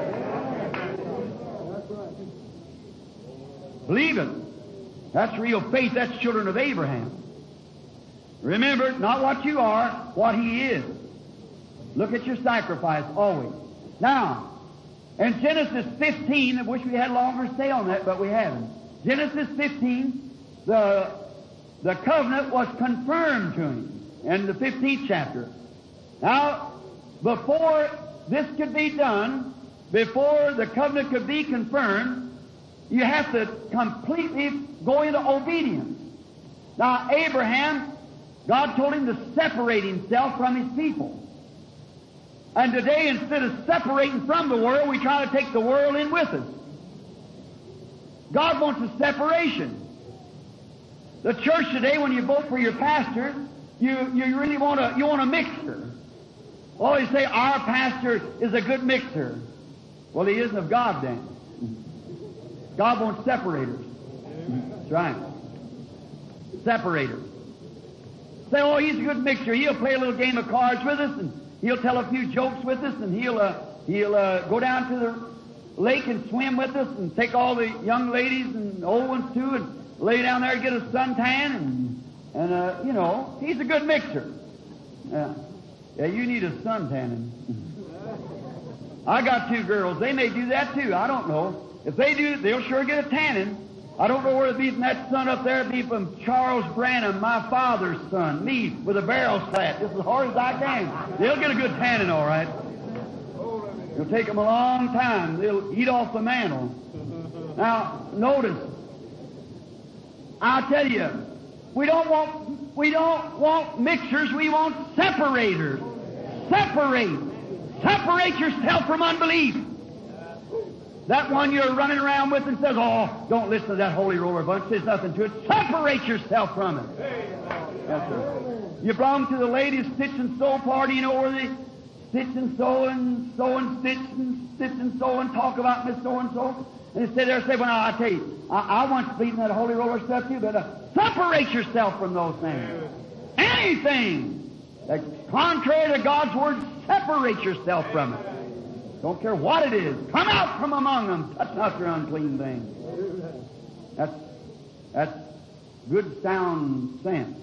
it. Believe it. That's real faith. That's children of Abraham. Remember, not what you are, what he is. Look at your sacrifice always. Now, in Genesis 15, I wish we had longer stay on that, but we haven't. Genesis 15, the covenant was confirmed to him in the 15th chapter. Now, before this could be done, before the covenant could be confirmed, You have to completely go into obedience. Now, Abraham, God told him to separate himself from his people. And today, instead of separating from the world, we try to take the world in with us. God wants a separation. The church today, when you vote for your pastor, you really want a mixer. Always say, our pastor is a good mixer. Well, he isn't of God then. God wants separators. That's right. Separators. Say, oh, he's a good mixer. He'll play a little game of cards with us, and he'll tell a few jokes with us, and he'll go down to the lake and swim with us, and take all the young ladies and old ones too, and lay down there and get a suntan, and you know, he's a good mixer. Yeah, you need a suntan. I got 2 girls. They may do that too. I don't know. If they do, they'll sure get a tanning. I don't know where it'll be from that sun up there. It'll be from Charles Branham, my father's son, me with a barrel slat, just as hard as I can. They'll get a good tanning, all right. It'll take them a long time. They'll eat off the mantle. Now, notice, I'll tell you, we don't want mixers. We want separators. Separate yourself from unbelief. That one you're running around with and says, oh, don't listen to that holy roller bunch. There's nothing to it. Separate yourself from it. Yes, sir. You belong to the ladies' stitch and sew party, you know, where they stitch and sew and sew and stitch and sew and talk about Miss so-and-so. And they sit there and say, well, now, I tell you, I want to believe in that holy roller stuff too, but separate yourself from those things. Anything that's contrary to God's Word, separate yourself from it. Don't care what it is. Come out from among them. Touch not their unclean things. That's good sound sense.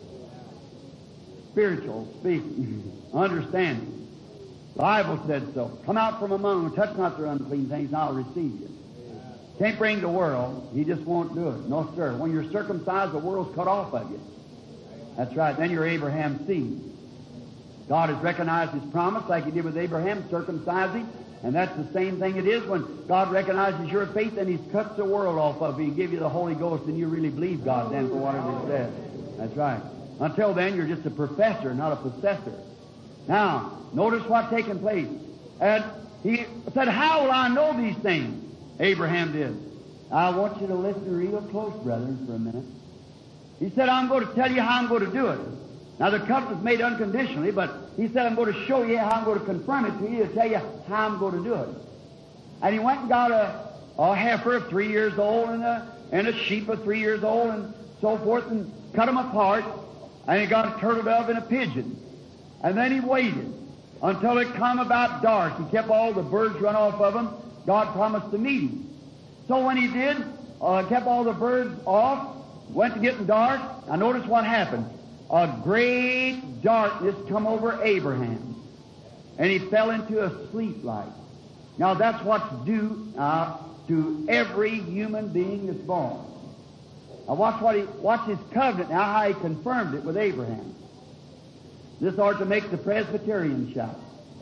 Spiritual speaking. Understanding. The Bible said so. Come out from among them. Touch not their unclean things, and I'll receive you. Can't bring the world. He just won't do it. No, sir. When you're circumcised, the world's cut off of you. That's right. Then you're Abraham's seed. God has recognized His promise like He did with Abraham, circumcising, and that's the same thing it is when God recognizes your faith and He cuts the world off of you and gives you the Holy Ghost, and you really believe God then for whatever He says. That's right. Until then, you're just a professor, not a possessor. Now, notice what's taking place. And he said, how will I know these things? Abraham did. I want you to listen real close, brethren, for a minute. He said, I'm going to tell you how I'm going to do it. Now, the covenant was made unconditionally, but he said, I'm going to show you how I'm going to confirm it to you, to tell you how I'm going to do it. And he went and got a heifer of 3 years old and a sheep of 3 years old and so forth, and cut them apart, and he got a turtle dove and a pigeon. And then he waited until it come about dark. He kept all the birds run off of him. God promised to meet him. So when he did, kept all the birds off, went to getting dark. Now notice what happened. A great darkness come over Abraham, and he fell into a sleep like. Now that's what's due to every human being that's born. Now watch his covenant now, how he confirmed it with Abraham. This ought to make the Presbyterian shout.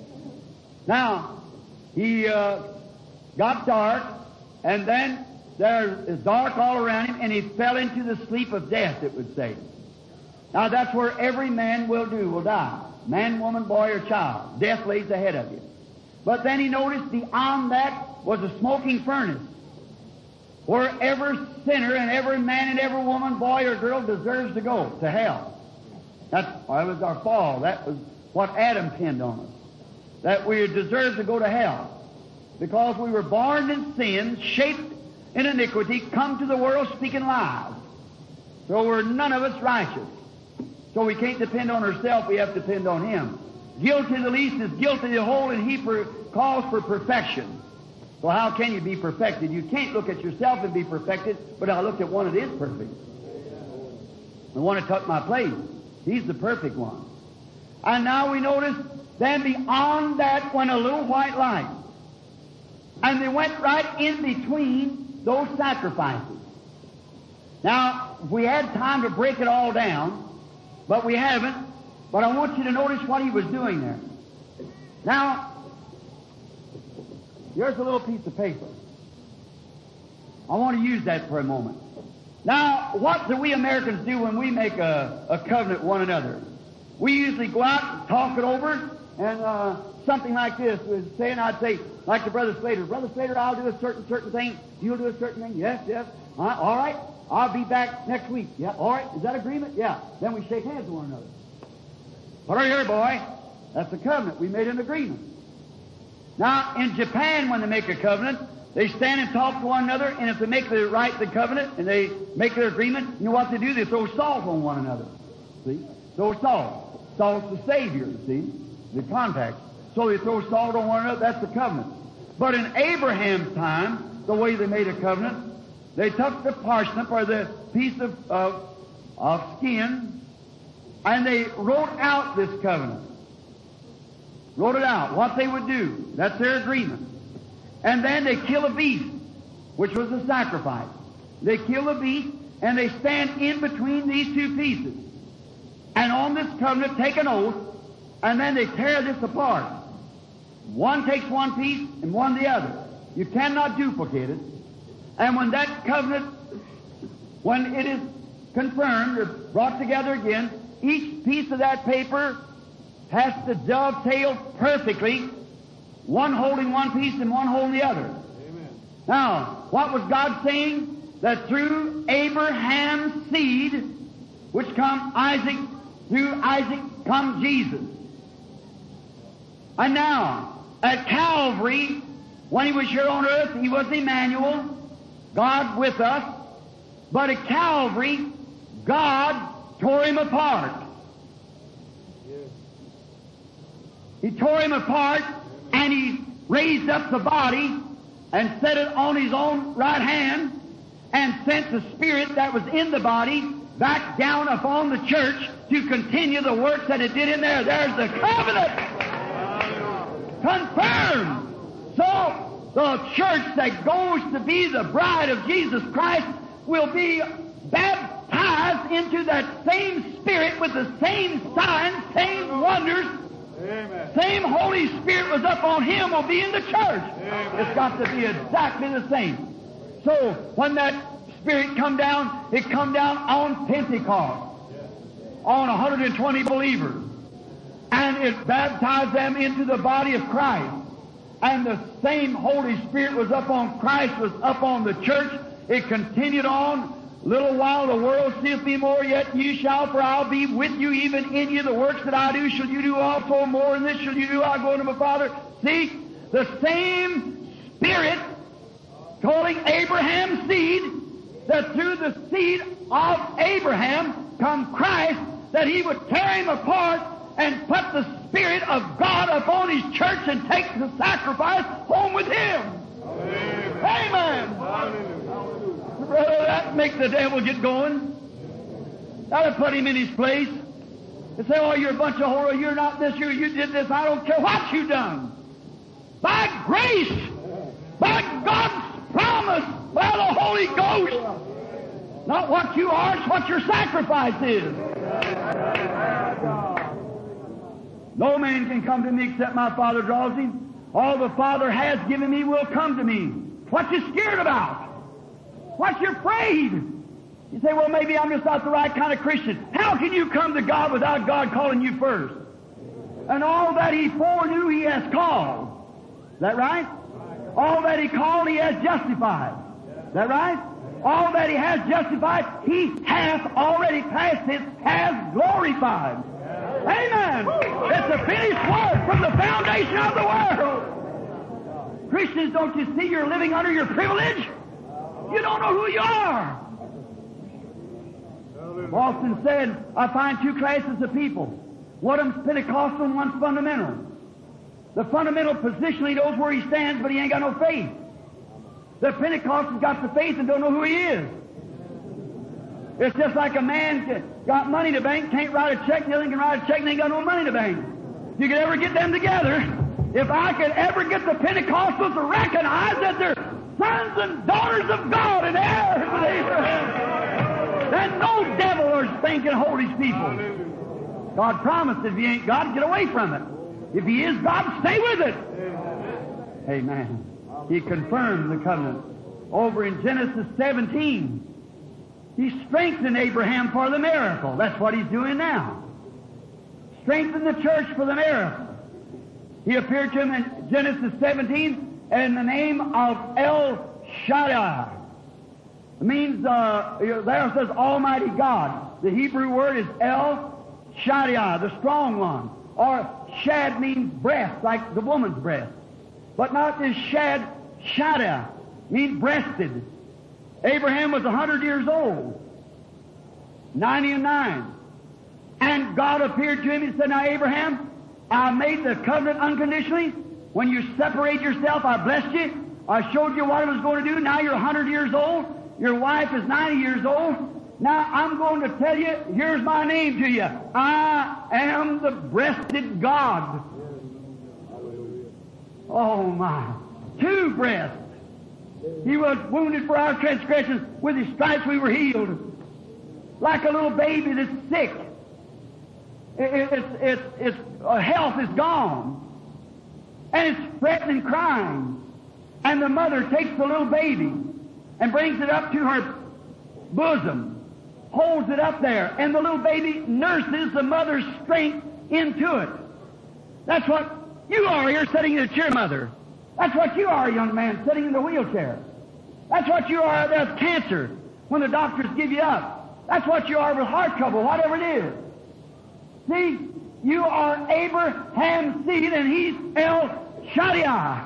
Now, he got dark, and then there is dark all around him, and he fell into the sleep of death, it would say. Now, that's where every man will die. Man, woman, boy, or child. Death lays ahead of you. But then he noticed beyond that was a smoking furnace, where every sinner and every man and every woman, boy, or girl deserves to go to hell. That was our fall. That was what Adam pinned on us. That we deserve to go to hell. Because we were born in sin, shaped in iniquity, come to the world speaking lies. So we're none of us righteous. So we can't depend on ourselves, we have to depend on Him. Guilty of the least is guilty of the whole, and He calls for perfection. So how can you be perfected? You can't look at yourself and be perfected, but I looked at one that is perfect. The one that took my place. He's the perfect one. And now we notice, then beyond that went a little white light. And they went right in between those sacrifices. Now, we had time to break it all down, but we haven't. But I want you to notice what he was doing there. Now, here's a little piece of paper. I want to use that for a moment. Now, what do we Americans do when we make a covenant with one another? We usually go out and talk it over, and something like this would say, and I'd say, like to Brother Slater, Brother Slater, I'll do a certain thing, you'll do a certain thing, yes, all right, I'll be back next week, yeah, all right, is that agreement? Yeah. Then we shake hands with one another. Put her here, boy. That's a covenant. We made an agreement. Now, in Japan, when they make a covenant, they stand and talk to one another, and if they make the covenant, and they make their agreement, you know what they do? They throw salt on one another. See? Throw salt. Salt's the Savior, see? The contact. So they throw salt on one another, that's the covenant. But in Abraham's time, the way they made a covenant, they took the parsnip, or the piece of skin, and they wrote out this covenant. Wrote it out, what they would do. That's their agreement. And then they kill a beast, which was a sacrifice. They kill a beast, and they stand in between these two pieces. And on this covenant take an oath, and then they tear this apart. One takes one piece, and one the other. You cannot duplicate it. And when that covenant, when it is confirmed, or brought together again, each piece of that paper has to dovetail perfectly, one holding one piece and one holding the other. Amen. Now, what was God saying? That through Abraham's seed, which come Isaac, through Isaac come Jesus. And now, at Calvary, when he was here on earth, he was Emmanuel, God with us. But at Calvary, God tore him apart. He tore him apart, and he raised up the body and set it on his own right hand and sent the Spirit that was in the body back down upon the church to continue the works that it did in there. There's the covenant. Confirmed. So the church that goes to be the bride of Jesus Christ will be baptized into that same Spirit with the same signs, same wonders. Amen. Same Holy Spirit was up on him will be in the church. Amen. It's got to be exactly the same. So when that Spirit come down, it come down on Pentecost, on 120 believers, and it baptized them into the body of Christ. And the same Holy Spirit was up on Christ, was up on the church. It continued on. Little while the world seeth me more, yet you shall, for I'll be with you, even in you. The works that I do shall you do also, more than this shall you do. I'll go unto my Father. See, the same Spirit calling Abraham's seed, that through the seed of Abraham come Christ, that he would tear him apart and put the Spirit of God upon his church and take the sacrifice home with him. Amen. Amen. Hallelujah. Brother, that make the devil get going. That'll put him in his place. And say, oh, you're a bunch of horror, you're not this, you did this, I don't care what you done. By grace, by God's promise, by the Holy Ghost. Not what you are, it's what your sacrifice is. No man can come to me except my Father draws him. All the Father has given me will come to me. What you scared about? What you afraid? You say, well, maybe I'm just not the right kind of Christian. How can you come to God without God calling you first? And all that He foreknew, He has called. Is that right? All that He called, He has justified. Is that right? All that He has justified, He hath already past tense, has glorified. Amen. It's a finished work from the foundation of the world. Christians, don't you see you're living under your privilege? You don't know who you are. Boston said, I find two classes of people. One of them's Pentecostal and one's fundamental. The fundamental positionally knows where he stands, but he ain't got no faith. The Pentecostal's got the faith and don't know who he is. It's just like a man got money to bank, can't write a check, the other can write a check, and ain't got no money to bank. If you could ever get them together, if I could ever get the Pentecostals to recognize that they're sons and daughters of God and heirs of Abraham, then no devil or thing can hold his people. God promised if he ain't God, get away from it. If he is God, stay with it. Amen. He confirmed the covenant. over in Genesis 17. He strengthened Abraham for the miracle. That's what he's doing now. Strengthen the church for the miracle. He appeared to him in Genesis 17 in the name of El Shaddai. It means, there it says Almighty God. The Hebrew word is El Shaddai, the strong one. Or Shad means breast, like the woman's breast. But not this Shad, Shaddai, means breasted. Abraham was 100 years old, 99. And God appeared to him and said, now Abraham, I made the covenant unconditionally. When you separate yourself, I blessed you. I showed you what I was going to do. Now you're 100 years old. Your wife is 90 years old. Now I'm going to tell you, here's my name to you. I am the breasted God. Oh my. 2 breasts. He was wounded for our transgressions. With His stripes we were healed. Like a little baby that's sick. Its health is gone. And it's fretting and crying. And the mother takes the little baby and brings it up to her bosom, holds it up there, and the little baby nurses the mother's strength into it. That's what you are here sitting in a chair, mother. That's what you are, young man, sitting in the wheelchair. That's what you are with cancer when the doctors give you up. That's what you are with heart trouble, whatever it is. See, you are Abraham's seed and he's El Shaddai.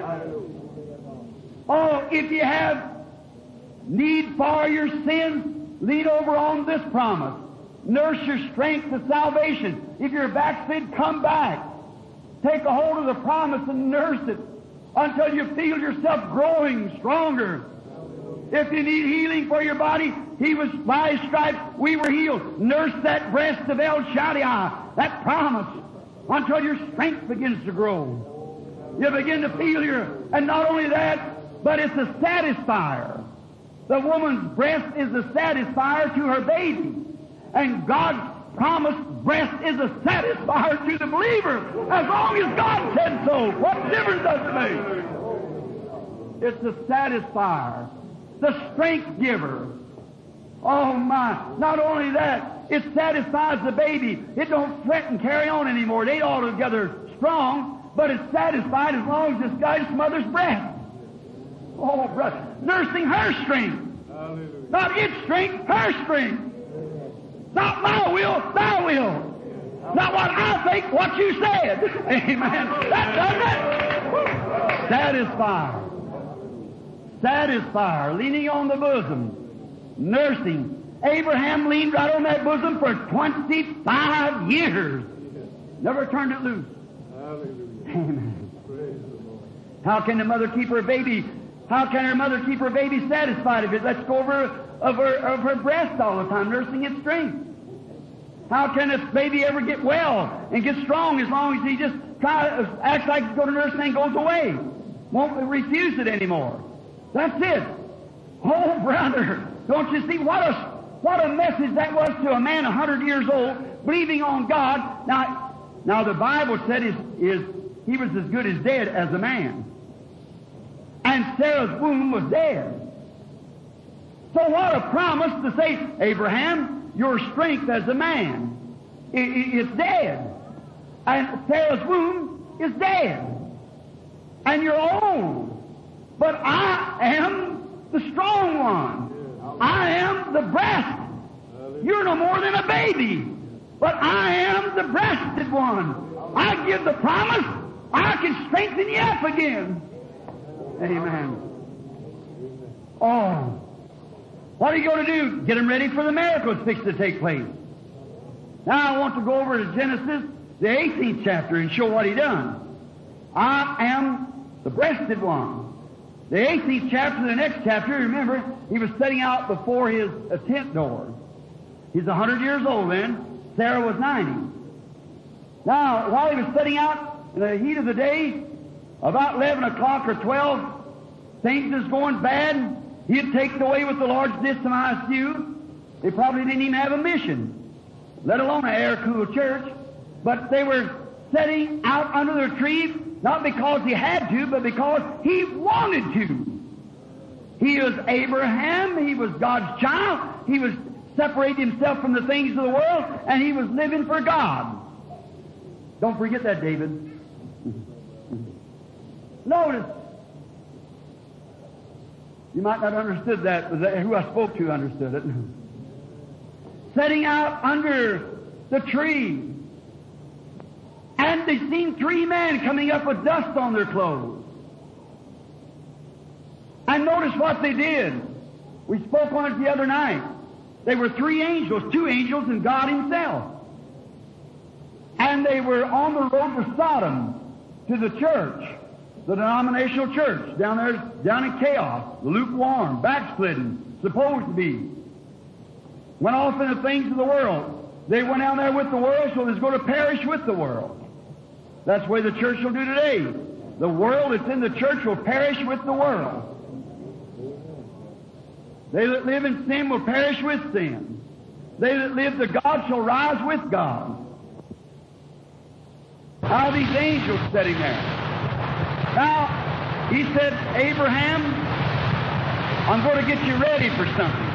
Oh, if you have need for your sins, lean over on this promise. Nurse your strength to salvation. If you're backslid, come back. Take a hold of the promise and nurse it until you feel yourself growing stronger. If you need healing for your body, He was by His stripes, we were healed. Nurse that breast of El Shaddai, that promise, until your strength begins to grow. You begin to feel and not only that, but it's a satisfier. The woman's breast is a satisfier to her baby. And God's promised breast is a satisfier to the believer. As long as God said so, what difference does it make? It's a satisfier. The strength giver. Oh my. Not only that, it satisfies the baby. It don't fret and carry on anymore. It ain't altogether strong, but it's satisfied as long as it's got its mother's breast. Oh, brother. Nursing her strength. Hallelujah. Not its strength, her strength. Not my will, thy will. Not what I think, what you said. Amen. That does it. Satisfier. Satisfier. Leaning on the bosom. Nursing. Abraham leaned right on that bosom for 25 years. Never turned it loose. Hallelujah. Amen. How can the mother keep her baby? How can her mother keep her baby satisfied if it lets go of her breast all the time, nursing its strength? How can this baby ever get well and get strong as long as he just acts like he's going to nurse and then goes away? Won't refuse it anymore. That's it. Oh, brother, don't you see what a message that was to a man 100 years old, believing on God. Now the Bible said he was as good as dead as a man. And Sarah's womb was dead. So what a promise to say, Abraham, your strength as a man is dead. And Sarah's womb is dead. And you're old. But I am the strong one. I am the breast. You're no more than a baby. But I am the breasted one. I give the promise. I can strengthen you up again. Amen. Oh. What are you going to do? Get them ready for the miracles fixed to take place. Now I want to go over to Genesis, the 18th chapter, and show what He done. I am the breasted one. The 18th chapter, the next chapter, remember, He was setting out before His tent door. He's 100 years old then. Sarah was 90. Now, while He was setting out in the heat of the day, about 11 o'clock or 12, things is going bad. He had taken away with the Lord's distant few. They probably didn't even have a mission, let alone an air-cooled church. But they were setting out under the tree, not because He had to, but because He wanted to. He was Abraham. He was God's child. He was separating himself from the things of the world, and he was living for God. Don't forget that, David. Notice. You might not have understood that, but who I spoke to understood it. Setting out under the tree. And they seen 3 men coming up with dust on their clothes. And notice what they did. We spoke on it the other night. They were 3 angels, 2 angels and God Himself. And they were on the road to Sodom, to the church, the denominational church, down there, down in chaos, lukewarm, backslidden, supposed to be. Went off into things of the world. They went down there with the world, so they're going to perish with the world. That's the way the church will do today. The world that's in the church will perish with the world. They that live in sin will perish with sin. They that live to God shall rise with God. How are these angels sitting there? Now, he said, Abraham, I'm going to get you ready for something.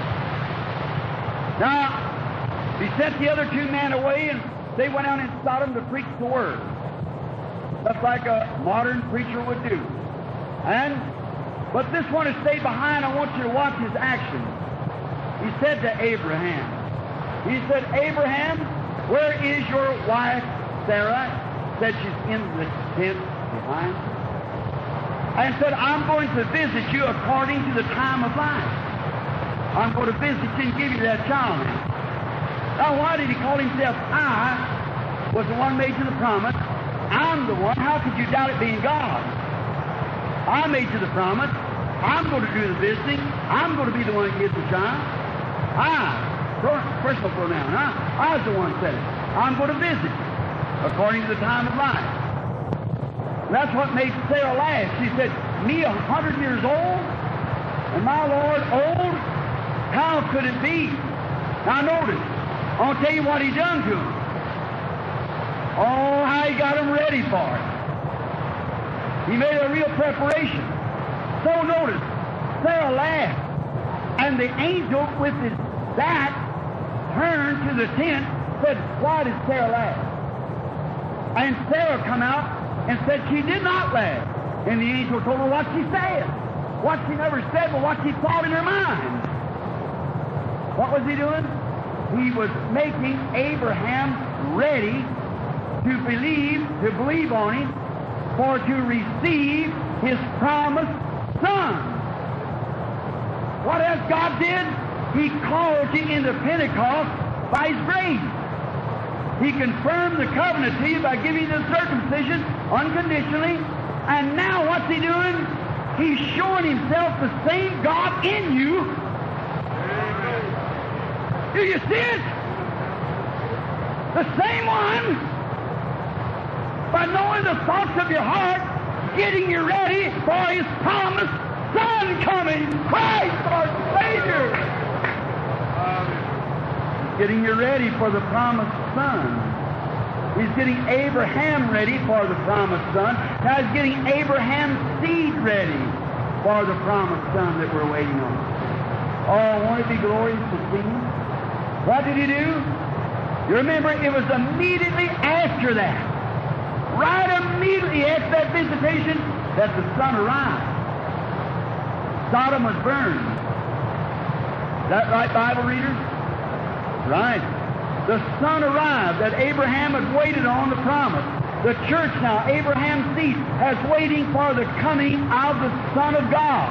Now, he sent the other 2 men away, and they went out in Sodom to preach the Word. That's like a modern preacher would do. But this one has stayed behind. I want you to watch his action. He said to Abraham, he said, Abraham, where is your wife Sarah? Said she's in the tent behind. And said, I'm going to visit you according to the time of life. I'm going to visit you and give you that child now. Now, why did he call himself I was the one made you the promise? I'm the one. How could you doubt it being God? I made you the promise. I'm going to do the visiting. I'm going to be the one that gives the child. Personal pronoun. I was the one that said it. I'm going to visit you according to the time of life. That's what made Sarah laugh. She said, me 100 years old, and my Lord old? How could it be? Now notice, I'll tell you what He done to him. Oh, how He got him ready for it. He made a real preparation. So notice, Sarah laughed, and the angel with his back turned to the tent, said, why did Sarah laugh? And Sarah come out and said she did not laugh. And the angel told her what she said. What she never said, but what she thought in her mind. What was he doing? He was making Abraham ready to believe on Him, for to receive His promised Son. What else God did? He called you into Pentecost by His grace. He confirmed the covenant to you by giving you the circumcision unconditionally. And now what's He doing? He's showing Himself the same God in you. Do you see it? The same one. By knowing the thoughts of your heart, getting you ready for His promised Son coming, Christ our Savior. Getting you ready for the promised Son. He's getting Abraham ready for the promised Son. Now He's getting Abraham's seed ready for the promised Son that we're waiting on. Oh, won't it be glorious to see Him? What did He do? You remember, it was immediately after that, right immediately after that visitation, that the Son arrived. Sodom was burned. Is that right, Bible readers? Right. The Son arrived that Abraham had waited on, the promise. The church now, Abraham's seed, has waiting for the coming of the Son of God.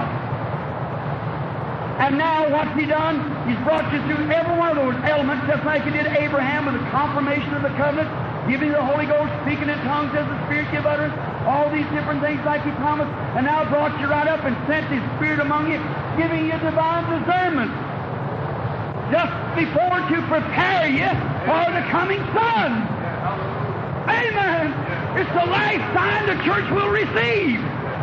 And now what's He done? He's brought you through every one of those elements, just like He did Abraham with the confirmation of the covenant, giving the Holy Ghost, speaking in tongues as the Spirit give utterance, all these different things like He promised, and now brought you right up and sent His Spirit among you, giving you divine discernment. Just before to prepare you for the coming Son. Amen. It's the last sign the church will receive.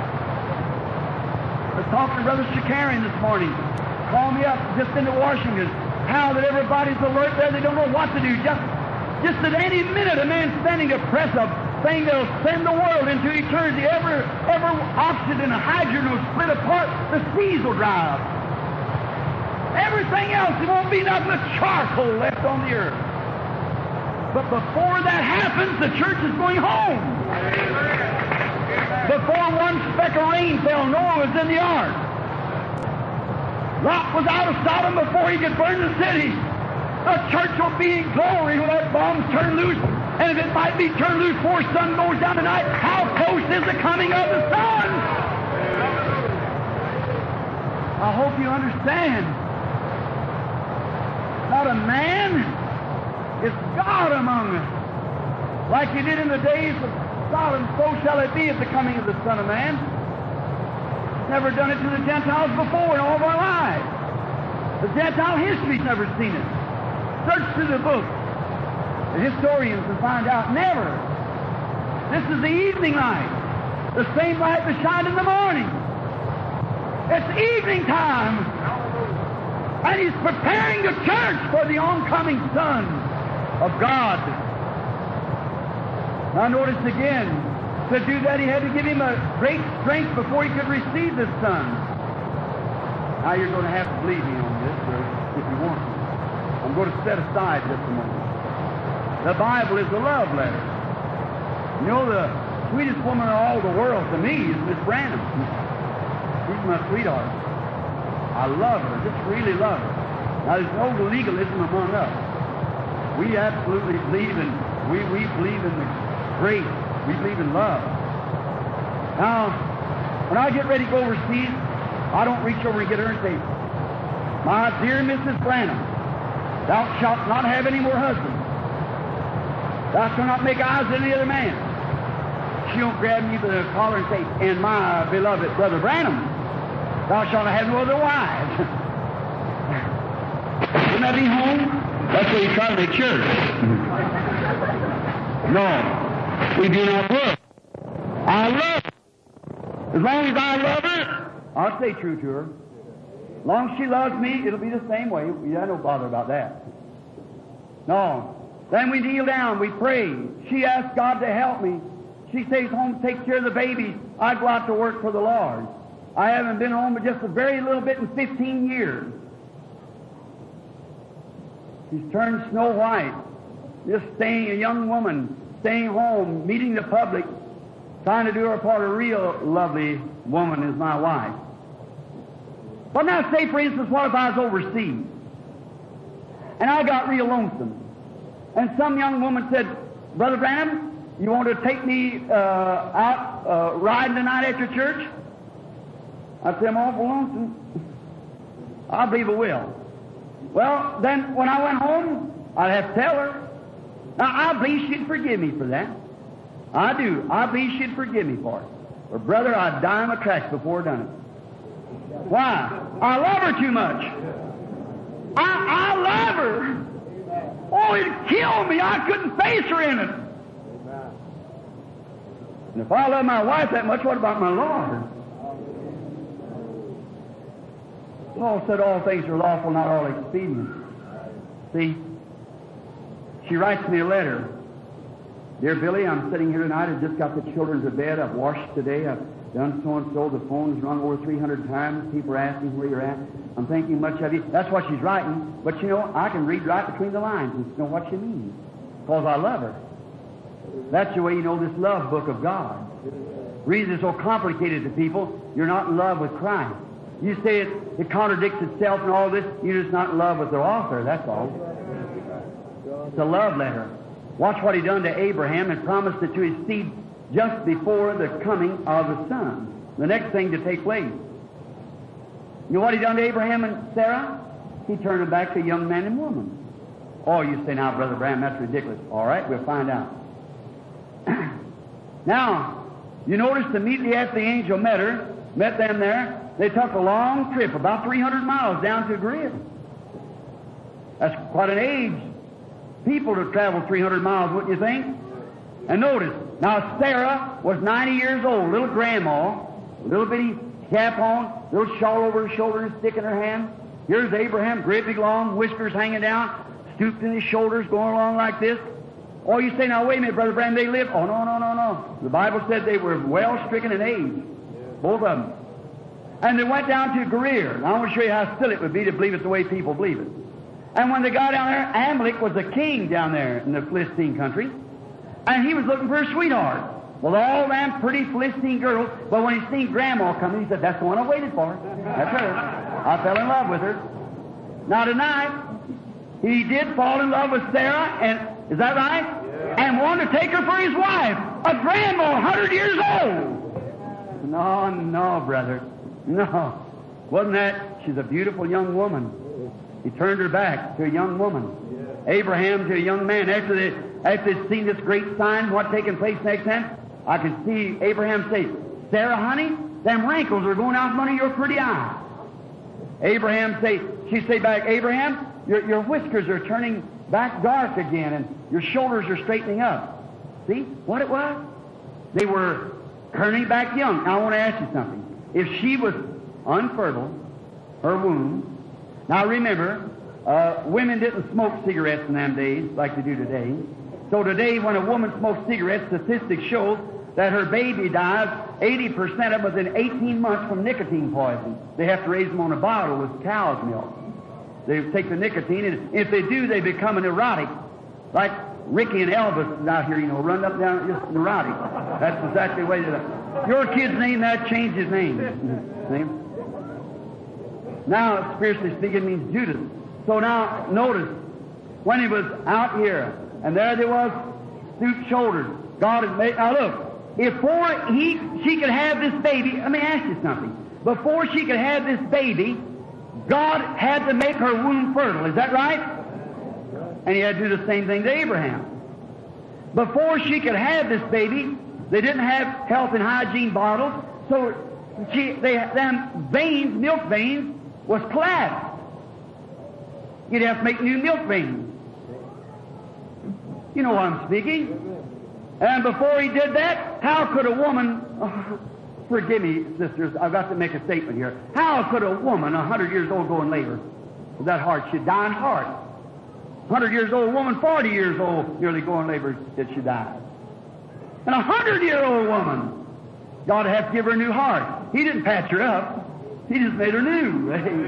I was talking to Brother Shakarian this morning. Called me up just into Washington. How that everybody's alert there. They don't know what to do. Just at any minute, a man's standing to press a thing that'll send the world into eternity, every oxygen and hydrogen will split apart, the seas will dry up. Everything else, there won't be nothing but charcoal left on the earth. But before that happens, the church is going home. Before one speck of rain fell, Noah was in the ark. Lot was out of Sodom before he could burn the city. The church will be in glory when that bomb's turned loose. And if it might be turned loose before sun goes down tonight, how close is the coming of the sun? I hope you understand. Not a man, it's God among us. Like He did in the days of Sodom, so shall it be at the coming of the Son of Man. Never done it to the Gentiles before in all of our lives. The Gentile history's never seen it. Search through the book, the historians, and find out. Never. This is the evening light, the same light that shined in the morning. It's evening time, and He's preparing the church for the oncoming Son of God. Now notice again, to do that He had to give him a great strength before he could receive the Son. Now you're going to have to believe me on this, if you want to. I'm going to set aside just a moment. The Bible is a love letter. You know, the sweetest woman in all the world to me is Miss Branham. She's my sweetheart. I love her, just really love her. Now there's no legalism among us. We absolutely believe in, we believe in the grace. We believe in love. Now, when I get ready to go overseas, I don't reach over and get her and say, "My dear Mrs. Branham, thou shalt not have any more husbands. Thou shalt not make eyes at any other man." She don't grab me by the collar and say, "And my beloved Brother Branham, thou shalt not have no other wives." Wouldn't that be home? That's what you try to make sure. No. We do not look. I love her. As long as I love her, I'll stay true to her. As long as she loves me, it'll be the same way. Yeah, don't bother about that. No. Then we kneel down, we pray. She asks God to help me. She stays home, takes care of the babies. I go out to work for the Lord. I haven't been home but just a very little bit in 15 years. She's turned Snow White. Just staying, a young woman, staying home, meeting the public, trying to do her part. A real lovely woman is my wife. But now say, for instance, what if I was overseas? And I got real lonesome. And some young woman said, "Brother Branham, you want to take me out riding tonight after church?" I'd say, "I'm awful lonesome." "I believe I will." Well, then when I went home, I'd have to tell her. Now, I believe she'd forgive me for that. I do. I believe she'd forgive me for it. But, brother, I'd die in my tracks before I done it. Why? I love her too much. I love her. Oh, it'd kill me. I couldn't face her in it. And if I love my wife that much, what about my Lord? Paul said all things are lawful, not all expedient. See? She writes me a letter. "Dear Billy, I'm sitting here tonight. I've just got the children to bed. I've washed today. I've done so-and-so. The phone's rung over 300 times. People are asking where you're at. I'm thinking much of you." That's what she's writing. But you know, I can read right between the lines and know what she means. Because I love her. That's the way you know this love book of God. The reason it's so complicated to people, you're not in love with Christ. You say it contradicts itself and all this, you're just not in love with the author, that's all. It's a love letter. Watch what He done to Abraham and promised it to his seed just before the coming of the Son. The next thing to take place. You know what He done to Abraham and Sarah? He turned them back to young man and woman. Oh, you say, "Now, Brother Branham, that's ridiculous." All right, we'll find out. Now, you notice immediately after the angel met them there, they took a long trip, about 300 miles down to Grid. That's quite an age. People to travel 300 miles, wouldn't you think? And notice, now Sarah was 90 years old, little grandma, little bitty cap on, little shawl over her shoulder and stick in her hand. Here's Abraham, great big long whiskers hanging down, stooped in his shoulders, going along like this. Oh, you say, now wait a minute, Brother Branham, they live? Oh, no. The Bible said they were well stricken in age, both of them. And they went down to Gerar. Now I want to show you how silly it would be to believe it the way people believe it. And when they got down there, Amalek was a king down there in the Philistine country, and he was looking for a sweetheart. Well, all them pretty Philistine girls, but when he seen Grandma coming, he said, that's the one I waited for. That's her. I fell in love with her. Now tonight, he did fall in love with Sarah, and is that right? Yeah. And wanted to take her for his wife, a grandma, 100 years old. No, brother. No. Wasn't that? She's a beautiful young woman. He turned her back to a young woman. Yeah. Abraham to a young man. After they'd seen this great sign, what taking place next time, I could see Abraham say, Sarah, honey, them wrinkles are going out from under your pretty eyes. She'd say back, Abraham, your whiskers are turning back dark again, and your shoulders are straightening up. See what it was? They were turning back young. Now I want to ask you something. If she was unfertile, her womb, now remember, women didn't smoke cigarettes in them days like they do today. So today, when a woman smokes cigarettes, statistics show that her baby dies 80% of them within 18 months from nicotine poisoning. They have to raise them on a bottle with cow's milk. They take the nicotine, and if they do, they become an erotic. Like Ricky and Elvis out here, run up and down, just neurotic. That's exactly the way they do. Your kid's name, that changed his name. See? Now, spiritually speaking, it means Judas. So now, notice, when he was out here, and there they was, stooped shoulders. God had made, now look, before she could have this baby, let me ask you something. Before she could have this baby, God had to make her womb fertile. Is that right? And he had to do the same thing to Abraham. Before she could have this baby, they didn't have health and hygiene bottles, so them veins, milk veins, was collapsed. You'd have to make new milk veins. You know what I'm speaking. And before he did that, how could a woman, forgive me, sisters, I've got to make a statement here. How could a woman, 100 years old, go in labor with that heart? She'd die in heart. 100 years old woman, 40 years old, nearly go in labor that she died. And 100-year-old woman, God had to give her a new heart. He didn't patch her up. He just made her new.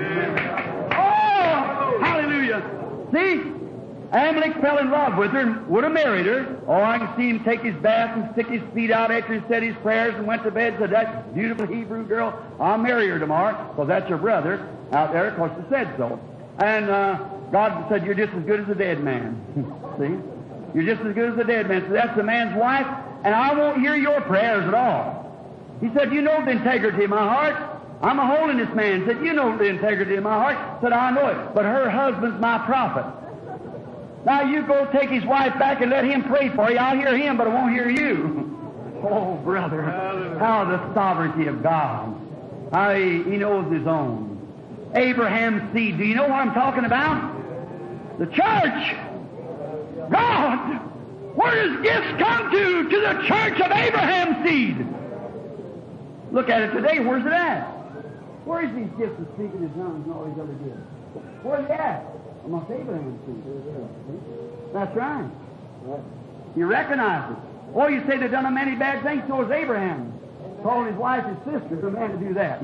Oh, hallelujah. See? Amalek fell in love with her and would have married her. Oh, I can see him take his bath and stick his feet out after he said his prayers and went to bed and said, that beautiful Hebrew girl, I'll marry her tomorrow, because that's your brother out there, of course, he said so. And God said, you're just as good as a dead man. See? You're just as good as a dead man. So that's the man's wife, and I won't hear your prayers at all. He said, you know the integrity of my heart. I'm a holiness man. He said, you know the integrity of my heart. He said, I know it, but her husband's my prophet. Now you go take his wife back and let him pray for you. I'll hear him, but I won't hear you. Oh, brother, how the sovereignty of God. How he knows his own. Abraham's seed. Do you know what I'm talking about? The church. God. Where does gifts come to? To the church of Abraham's seed. Look at it today. Where's it at? Where is these gifts of speaking in tongues and all these other gifts? Where's it at? Amongst Abraham's seed. That's right. You recognize it. Oh, you say they've done many bad things, so has Abraham. Calling his wife his sister for a man to do that.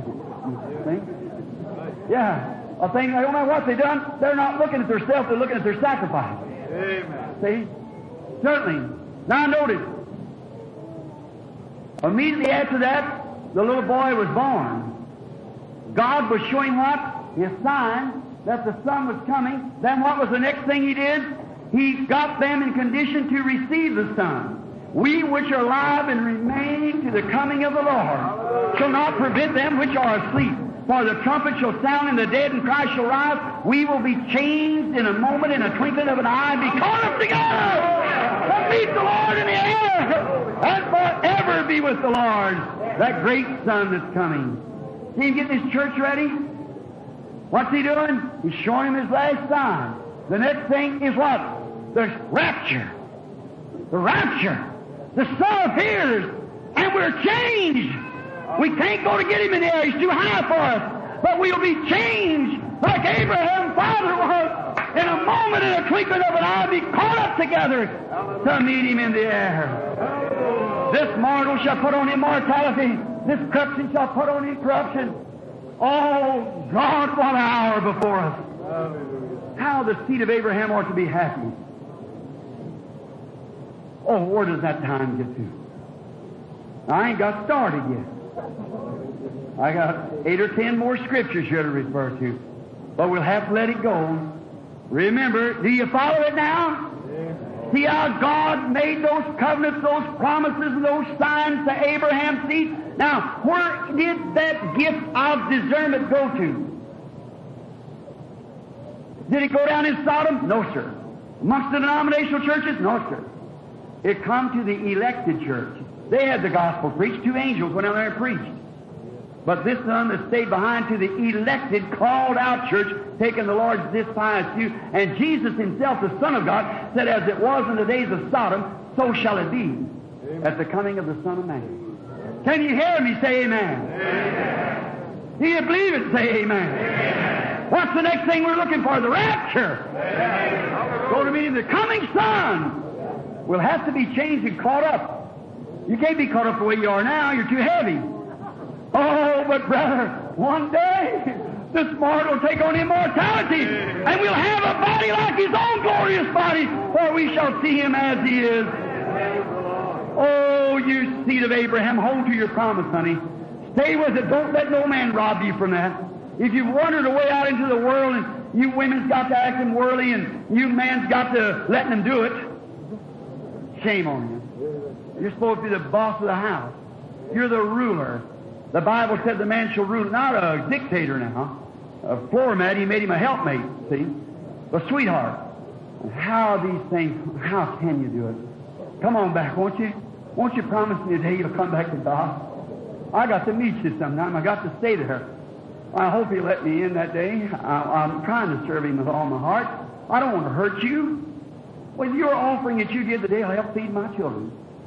See? Yeah. I think no matter what they've done, they're not looking at themselves, they're looking at their sacrifice. Amen. See? Certainly. Now notice. Immediately after that, the little boy was born. God was showing what? His sign that the son was coming. Then what was the next thing he did? He got them in condition to receive the son. We which are alive and remain to the coming of the Lord shall not prevent them which are asleep. For the trumpet shall sound, and the dead in Christ shall rise. We will be changed in a moment, in a twinkling of an eye, and be caught up together to meet the Lord in the air, and forever be with the Lord. That great Son that's coming. See him getting his church ready? What's he doing? He's showing him his last sign. The next thing is what? The rapture. The rapture. The Son appears, and we're changed. We can't go to get him in the air. He's too high for us. But we'll be changed like Abraham's father was. in a moment, in a twinkling of an eye, be caught up together to meet Him in the air. This mortal shall put on immortality. This corruption shall put on incorruption. Oh, God, what an hour before us. How the seed of Abraham ought to be happy. Oh, where does that time get to? I ain't got started yet. I got 8 or 10 more scriptures here to refer to. But we'll have to let it go. Remember, do you follow it now? See how God made those covenants, those promises, and those signs to Abraham's seed? Now, where did that gift of discernment go to? Did it go down in Sodom? No, sir. Amongst the denominational churches? No, sir. It come to the elected church. They had the gospel preached. 2 angels went out there and preached. But this one that stayed behind to the elected, called out church, taking the Lord's despised few. And Jesus Himself, the Son of God, said, as it was in the days of Sodom, so shall it be at the coming of the Son of Man. Can you hear me say amen? Amen. Do you believe it? Say amen. Amen. What's the next thing we're looking for? The rapture. Go to meet the coming Son. Will have to be changed and caught up. You can't be caught up the way you are now. You're too heavy. Oh, but brother, one day this mortal will take on immortality, and we'll have a body like His own glorious body, for we shall see Him as He is. Oh, you seed of Abraham, hold to your promise, honey. Stay with it. Don't let no man rob you from that. If you've wandered away out into the world, and you women's got to acting worldly, and you man's got to letting them do it, shame on you. You're supposed to be the boss of the house. You're the ruler. The Bible said the man shall rule, not a dictator now, a floor mat. He made him a helpmate, see, a sweetheart. And how these things, how can you do it? Come on back, won't you? Won't you promise me today you'll come back to God? I got to meet you sometime. I got to stay there. I hope He'll let me in that day. I'm trying to serve Him with all my heart. I don't want to hurt you. With your offering that you give today, I'll help feed my children.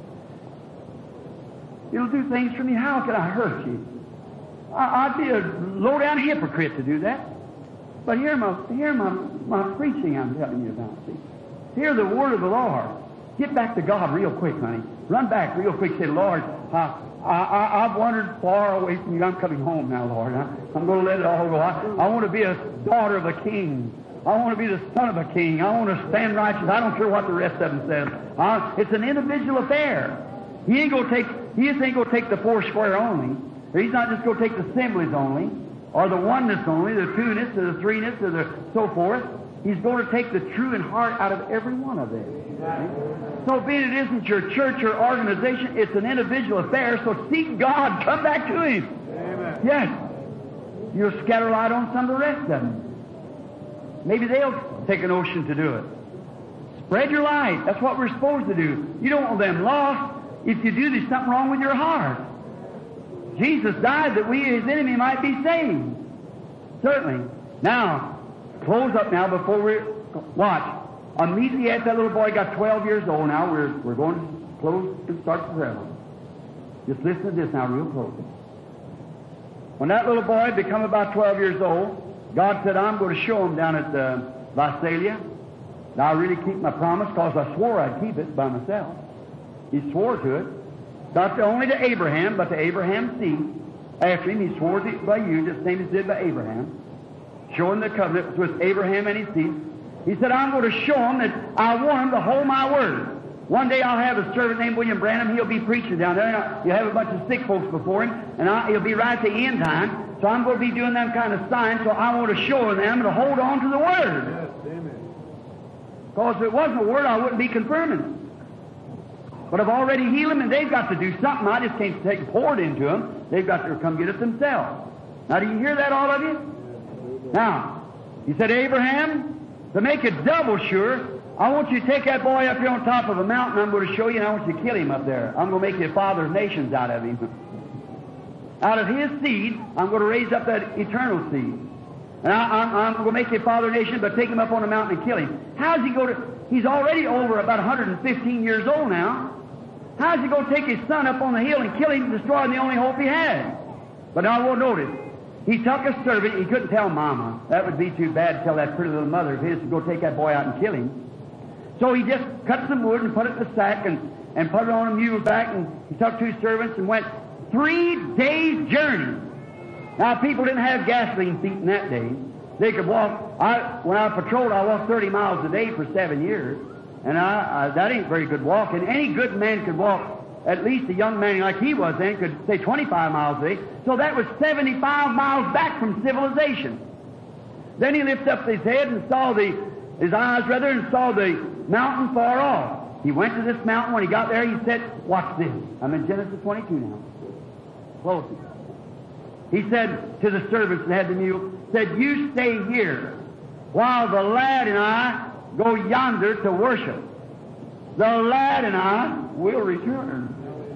You'll do things for me. How could I hurt you? I'd be a low-down hypocrite to do that. But hear my preaching I'm telling you about. See? Hear the word of the Lord. Get back to God real quick, honey. Run back real quick. Say, Lord, I've wandered far away from you. I'm coming home now, Lord. I'm going to let it all go. I want to be a daughter of a king. I want to be the son of a king. I want to stand righteous. I don't care what the rest of them says. It's an individual affair. He just ain't going to take the 4 square only. Or He's not just going to take the assemblies only, or the oneness only, the two-ness, or the three-ness, or the so forth. He's going to take the true in heart out of every one of them. Right? So being it isn't your church or organization, it's an individual affair, so seek God. Come back to Him. Amen. Yes. You'll scatter light on some of the rest of them. Maybe they'll take an ocean to do it. Spread your light. That's what we're supposed to do. You don't want them lost. If you do, there's something wrong with your heart. Jesus died that we, His enemy, might be saved. Certainly. Now, close up now before we watch. Immediately after that little boy got 12 years old, now we're going to close and start the prayer. Just listen to this now real close. When that little boy had become about 12 years old, God said, I'm going to show him down at Visalia. Now I really keep my promise because I swore I'd keep it by myself. He swore to it. Not only to Abraham, but to Abraham's seed. After him, He swore to it by you, just the same as He did by Abraham. Showing the covenant with Abraham and his seed. He said, I'm going to show him that I want him to hold my word. One day I'll have a servant named William Branham. He'll be preaching down there. And you'll have a bunch of sick folks before him. And he'll be right at the end time. So I'm going to be doing them kind of signs. So I want to show them to hold on to the word. Yes, amen. Because if it wasn't a word, I wouldn't be confirming it. But I've already healed them, and they've got to do something. I just can't take poured into them. They've got to come get it themselves. Now, do you hear that, all of you? Now, He said, Abraham, to make it double sure, I want you to take that boy up here on top of a mountain. I'm going to show you, and I want you to kill him up there. I'm going to make you a father of nations out of him. Out of his seed, I'm going to raise up that eternal seed. And I'm going to make you a father of nations, but take him up on the mountain and kill him. How's he going to... He's already over about 115 years old now. How's he going to take his son up on the hill and kill him and destroy the only hope he had? But now, we'll notice. he took a servant. He couldn't tell Mama. That would be too bad to tell that pretty little mother of his to go take that boy out and kill him. So he just cut some wood and put it in a sack and put it on a mule's back, and he took 2 servants and went 3 days' journey. Now, people didn't have gasoline feet in that day. They could walk. When I patrolled, I walked 30 miles a day for 7 years. And that ain't very good walking. Any good man could walk, at least a young man like he was then, could say 25 miles a day. So that was 75 miles back from civilization. Then he lifted up his head and saw his eyes and saw the mountain far off. He went to this mountain. When he got there, he said, watch this. I'm in Genesis 22 now. Close it. He said to the servants that had the mule, said, you stay here while the lad and I go yonder to worship. The lad and I will return.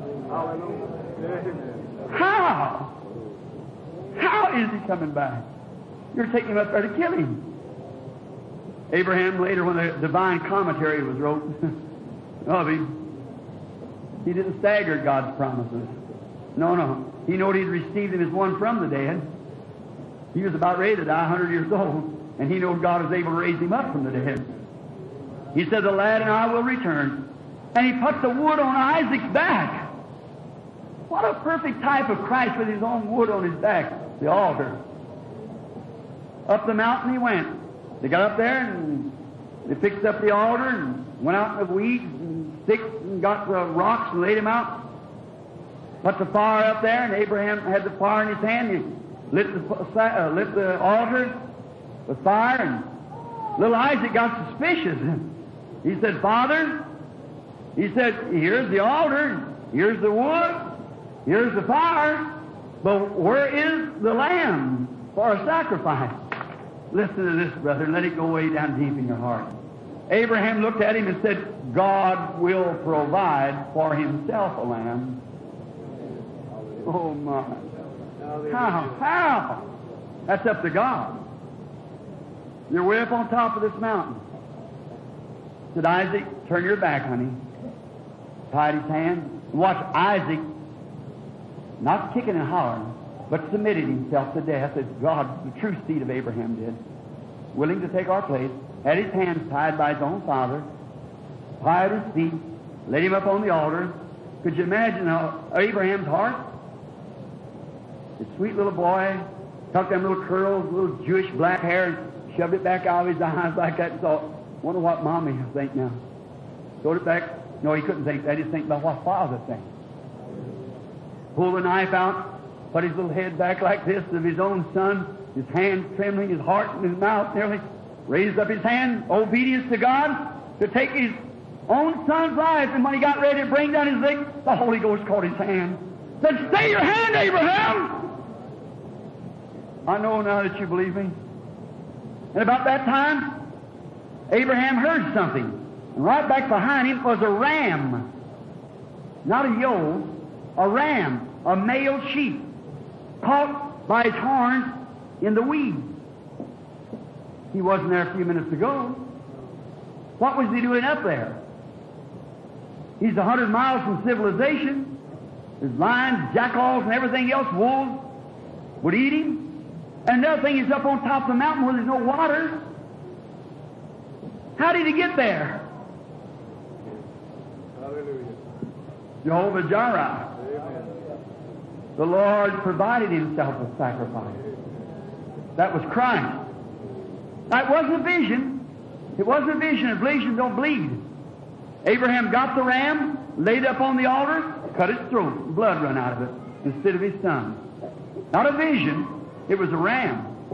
How? How is he coming back? You're taking him up there to kill him. Abraham later, when the divine commentary was wrote of him, he didn't stagger God's promises. No. He knew he'd received him as one from the dead. He was about ready to die, 100 years old, and he knew God was able to raise him up from the dead. He said, the lad and I will return. And he put the wood on Isaac's back. What a perfect type of Christ with his own wood on his back, the altar. Up the mountain he went. They got up there and they fixed up the altar and went out in the weeds and sticks and got the rocks and laid them out. Put the fire up there, and Abraham had the fire in his hand. He lit the altar with fire, and little Isaac got suspicious. He said, Father, he said, here's the altar, here's the wood, here's the fire, but where is the lamb for a sacrifice? Listen to this, brother, and let it go way down deep in your heart. Abraham looked at him and said, God will provide for himself a lamb. Oh, my. How? That's up to God. You're way up on top of this mountain. Said, Isaac, turn your back, honey. Tied his hand. And watch Isaac, not kicking and hollering, but submitted himself to death as God, the true seed of Abraham, did. Willing to take our place. Had his hands tied by his own father. Tied his feet. Laid him up on the altar. Could you imagine Abraham's heart? The sweet little boy took them little curls, little Jewish black hair, and shoved it back out of his eyes like that and thought, wonder what Mommy will think now. Throwed it back. No, he couldn't think that. He'd think about what Father thinks. Pulled the knife out, put his little head back like this of his own son, his hands trembling, his heart and his mouth nearly, raised up his hand, obedience to God, to take his own son's life. And when he got ready to bring down his leg, the Holy Ghost caught his hand. Said, stay your hand, Abraham! I know now that you believe me. And about that time, Abraham heard something. And right back behind him was a ram. Not a ewe, a ram, a male sheep, caught by his horns in the weeds. He wasn't there a few minutes ago. What was he doing up there? He's 100 miles from civilization. There's lions, jackals, and everything else, wolves would eat him. And another thing, he's up on top of the mountain where there's no water. How did he get there? Hallelujah. Jehovah Jireh. The Lord provided himself a sacrifice. That was Christ. That wasn't a vision. It wasn't a vision. A vision don't bleed. Abraham got the ram, laid it up on the altar, cut its throat, blood run out of it instead of his son. Not a vision. It was a ram.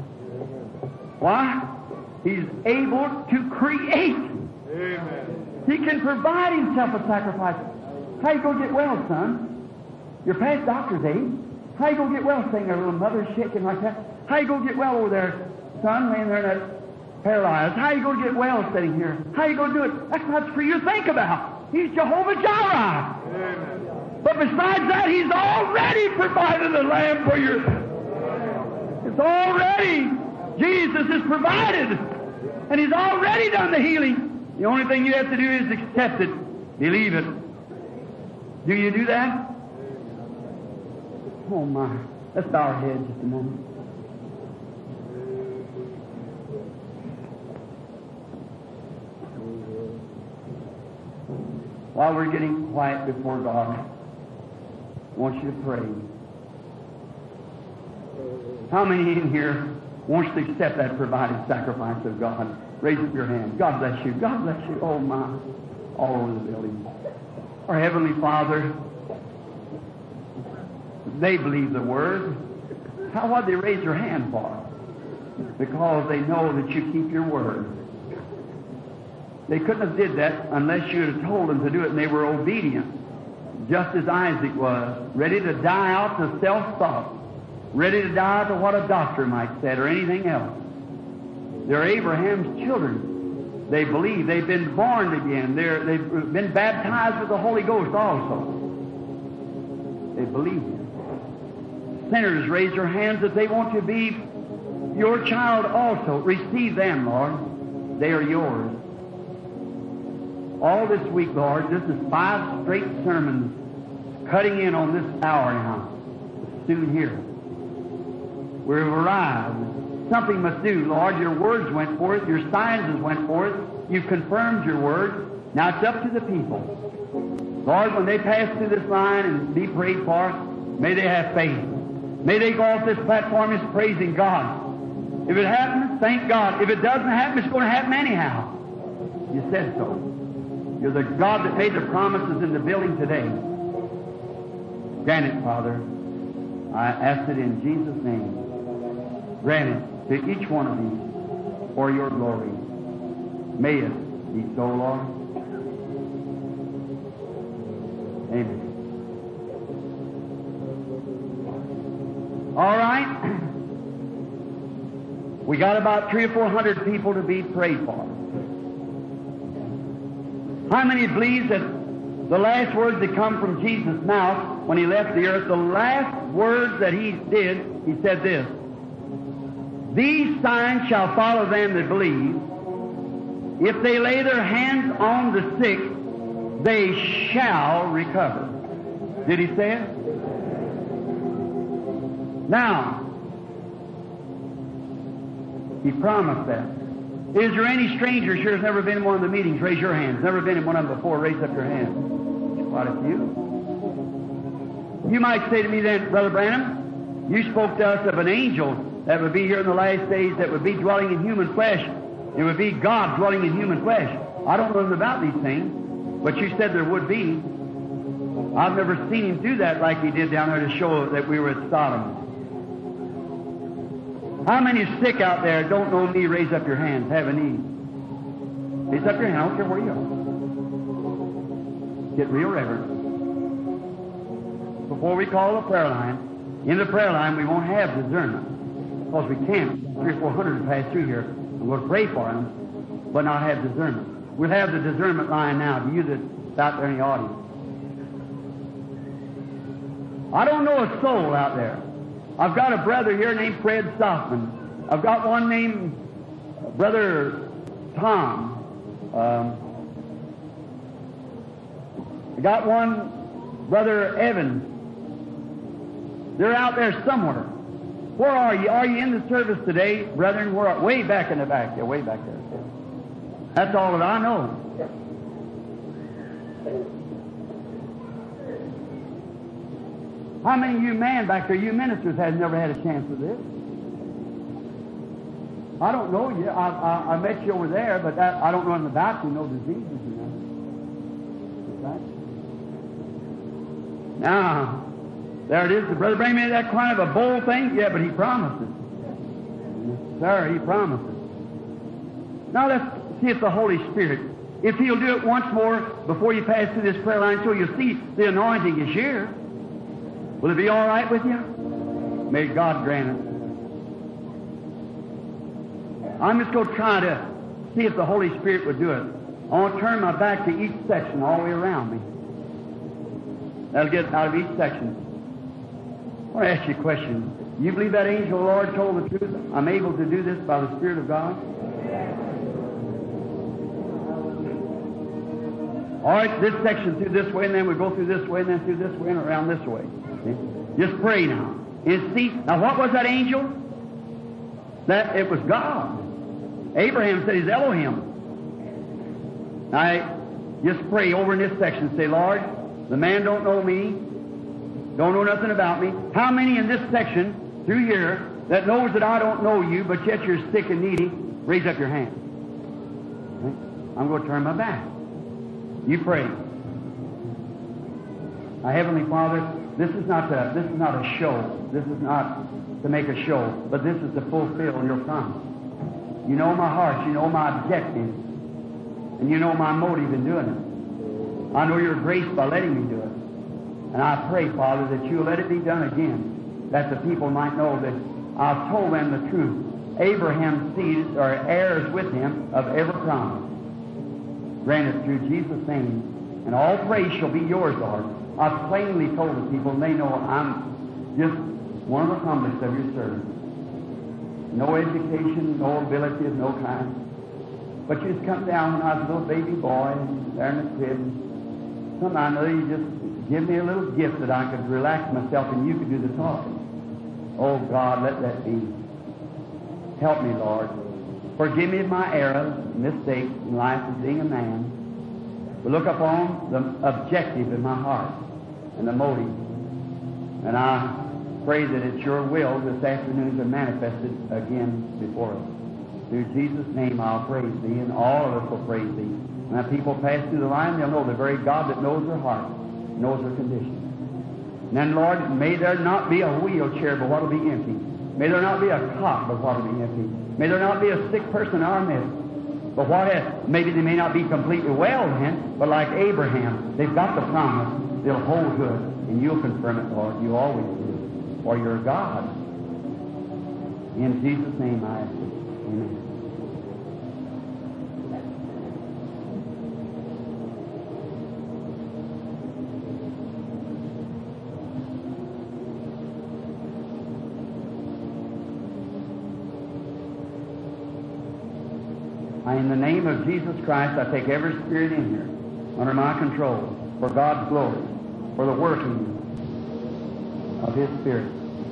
Why? He's able to create. Amen. He can provide himself a sacrifice. How you going to get well, son? You're past doctor's age. How you going to get well, saying their little mother shaking like that? How you going to get well over there, son, laying there in that paralyzed? How you going to get well sitting here? How you going to do it? That's not for you to think about. He's Jehovah Jireh. Amen. But besides that, He's already provided a lamb for you. It's already. Jesus is provided. And He's already done the healing. The only thing you have to do is accept it. Believe it. Do you do that? Oh, my. Let's bow our heads just a moment. while we're getting quiet before God, I want you to pray. How many in here wants to accept that provided sacrifice of God? Raise up your hand. God bless you. God bless you. Oh, my. All over the building. Our Heavenly Father, they believe the Word. What did they raise their hand for? Because they know that you keep your Word. They couldn't have did that unless you had told them to do it, and they were obedient. Just as Isaac was, ready to die out to self-thought, ready to die to what a doctor might say or anything else. They're Abraham's children. They believe. They've been born again. They've been baptized with the Holy Ghost also. They believe. Sinners raise their hands that they want to be your child also. Receive them, Lord. They are yours. All this week, Lord, this is 5 straight sermons cutting in on this hour now. Soon here. We've arrived. Something must do, Lord. Your words went forth. Your signs went forth. You've confirmed your word. Now it's up to the people. Lord, when they pass through this line and be prayed for, may they have faith. May they go off this platform as praising God. If it happens, thank God. If it doesn't happen, it's going to happen anyhow. You said so. You're the God that made the promises in the building today. Grant it, Father. I ask it in Jesus' name. Grant it to each one of these for your glory. May it be so, Lord. Amen. All right. We got about 300 or 400 people to be prayed for. How many believe that the last words that come from Jesus' mouth when he left the earth, the last words that he did, he said this: "These signs shall follow them that believe. If they lay their hands on the sick, they shall recover." Did he say it? Now, he promised that. Is there any stranger here who's never been in one of the meetings? Raise your hands. Never been in one of them before? Raise up your hand. Quite a few. You might say to me then, Brother Branham, you spoke to us of an angel that would be here in the last days, that would be dwelling in human flesh. It would be God dwelling in human flesh. I don't know nothing about these things, but you said there would be. I've never seen him do that like he did down there to show that we were at Sodom. How many sick out there don't know me? Raise up your hands. Have a need. Raise up your hand. I don't care where you are. Get real reverent. Before we call the prayer line, in the prayer line we won't have discernment. Because we can't. 300 or 400 pass through here, and we'll pray for them, but not have discernment. We'll have the discernment line now to you that's out there in the audience. I don't know a soul out there. I've got a brother here named Fred Stockman. I've got one named Brother Tom. I got one Brother Evans. They're out there somewhere. Where are you? Are you in the service today, brethren? Where are, way back in the back. Yeah, way back there. That's all that I know. How many of you men back there, you ministers, have never had a chance of this? I don't know you. I met you over there, but I don't know anything about you. No diseases, you know. Right? Now, there it is. The Brother Branham made that kind of a bold thing. Yeah, but he promised it. Yes, sir, he promised it. Now let's see if the Holy Spirit, if he'll do it once more before you pass through this prayer line, so you'll see the anointing is here. Will it be all right with you? May God grant it. I'm just going to try to see if the Holy Spirit would do it. I want to turn my back to each section all the way around me. That'll get out of each section. I want to ask you a question. You believe that angel of the Lord told the truth? I'm able to do this by the Spirit of God? All right, this section through this way, and then we go through this way, and then through this way, and around this way. See? Just pray now. And see, now what was that angel? That it was God. Abraham said he's Elohim. Now, Just pray over in this section. Say, Lord, the man don't know me, don't know nothing about me. How many in this section through here that knows that I don't know you, but yet you're sick and needy? Raise up your hand. Okay? I'm going to turn my back. You pray. Our Heavenly Father, this is not a show. This is not to make a show, but this is to fulfill your promise. You know my heart. You know my objective. And you know my motive in doing it. I know your grace by letting me do it. And I pray, Father, that you'll let it be done again, that the people might know that I've told them the truth. Abraham's seed are heirs with him of every promise. Grant it through Jesus' name. And all praise shall be yours, Lord. I've plainly told the people, and they know I'm just one of the humblest of your servants. No education, no ability of no kind. But you just come down when I was a little baby boy, there in the crib. Somehow or another, you just give me a little gift that I could relax myself and you could do the talking. Oh, God, let that be. Help me, Lord. Forgive me of my errors, mistakes in life as being a man. But look upon the objective in my heart and the motive. And I pray that it's your will this afternoon to manifest it again before us. Through Jesus' name I'll praise Thee, and all of us will praise Thee. When people pass through the line, they'll know the very God that knows their heart, knows their condition. And then, Lord, may there not be a wheelchair, but what will be empty. May there not be a cot, but what will be empty. May there not be a sick person in our midst. But what if? Maybe they may not be completely well then, but like Abraham, they've got the promise. They'll hold to it, and you'll confirm it, Lord. You always do. For you're God. In Jesus' name I ask it. Amen. In the name of Jesus Christ, I take every spirit in here under my control for God's glory, for the working of His Spirit.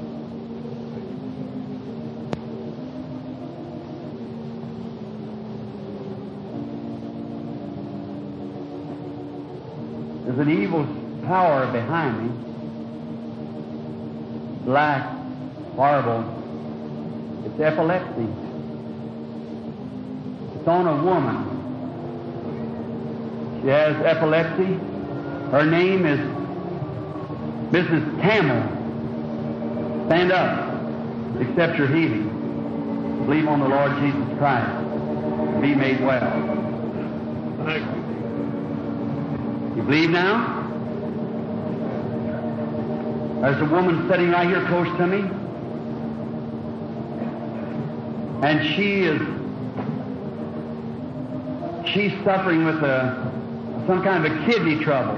There's an evil power behind me, black, horrible. It's epilepsy. It's on a woman. She has epilepsy. Her name is Mrs. Tamil. Stand up. Accept your healing. Believe on the Lord Jesus Christ. Be made well. You believe now? There's a woman sitting right here close to me. And she's suffering with some kind of a kidney trouble.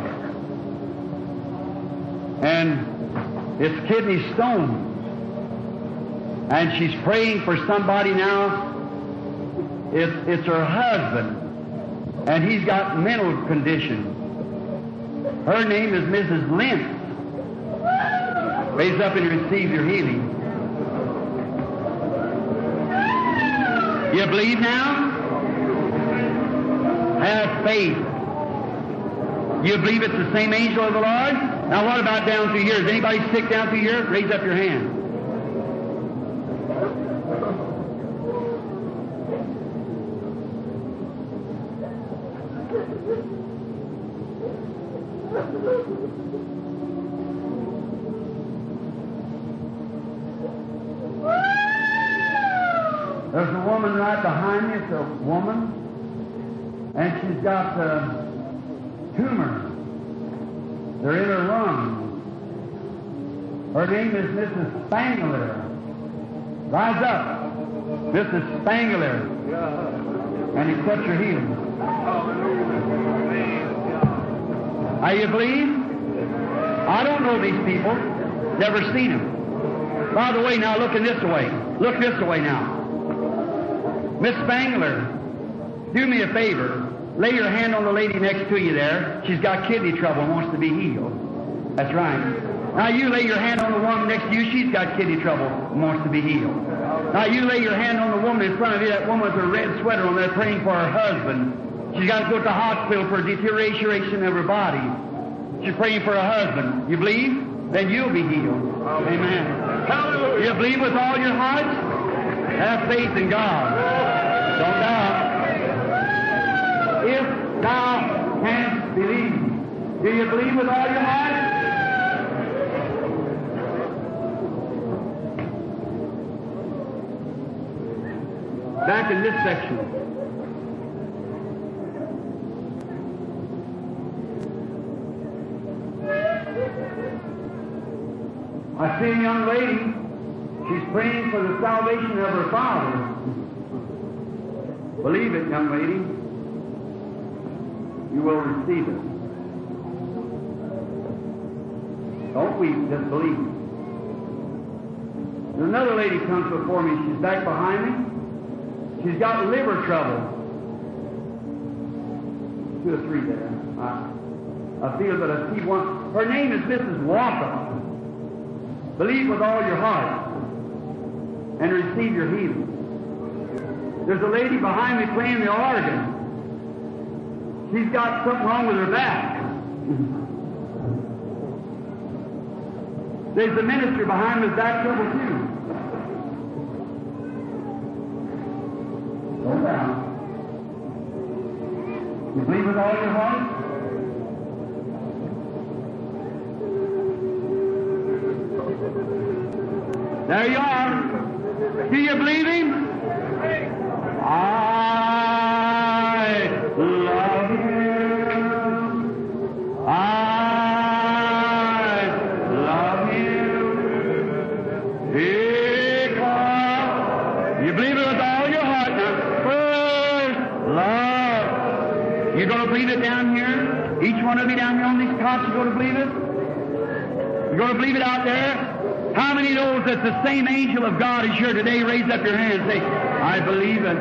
And it's kidney stones. And she's praying for somebody now. It's her husband. And he's got mental condition. Her name is Mrs. Lentz. Raise up and receive your healing. You believe now? Have faith. You believe it's the same angel of the Lord? Now what about down through here? Is anybody sick down through here? Raise up your hand. There's a woman right behind me. It's a woman. And she's got tumors. They're in her lungs. Her name is Mrs. Spangler. Rise up, Mrs. Spangler, and accept your healing. Now you believe? I don't know these people. Never seen them. By the way, now looking this way. Look this way now. Miss Spangler, do me a favor. Lay your hand on the lady next to you there. She's got kidney trouble and wants to be healed. That's right. Now you lay your hand on the woman next to you. She's got kidney trouble and wants to be healed. Now you lay your hand on the woman in front of you. That woman with her red sweater on there praying for her husband. She's got to go to the hospital for deterioration of her body. She's praying for her husband. You believe? Then you'll be healed. Amen. Hallelujah. You believe with all your heart? Have faith in God. Don't doubt. If thou canst believe, do you believe with all your heart? Back in this section. I see a young lady. She's praying for the salvation of her father. Believe it, young lady. You will receive it. Don't weep, just believe it. There's another lady comes before me. She's back behind me. She's got liver trouble. 2 or 3 there. I feel that I see one. Her name is Mrs. Walker. Believe with all your heart and receive your healing. There's a lady behind me playing the organ. She's got something wrong with her back. There's a minister behind me with back trouble too. Hold down. You believe with all your heart? There you are. Do you believe him? I love him. I love him. Because you believe it with all your heart now. First love. You're going to believe it down here? Each one of you down here on these cots, you're going to believe it? You're going to believe it out there? How many knows that the same angel of God is here today? Raise up your hand and say, I believe it.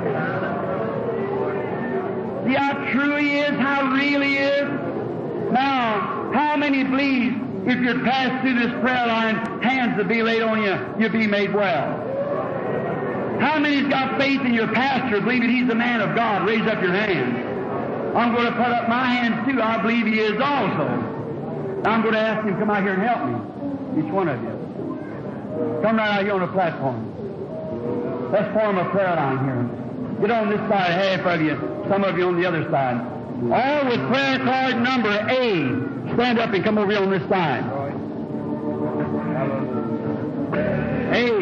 See how true he is, how real he is? Now, how many believe if you're passed through this prayer line, hands will be laid on you, you'll be made well? How many's got faith in your pastor, believe that he's a man of God? Raise up your hand. I'm going to put up my hands too. I believe he is also. I'm going to ask him to come out here and help me. Each one of you. Come right out here on the platform. Let's form a prayer line here. Get on this side, half of you, some of you on the other side. All with prayer card number A. Stand up and come over here on this side. A.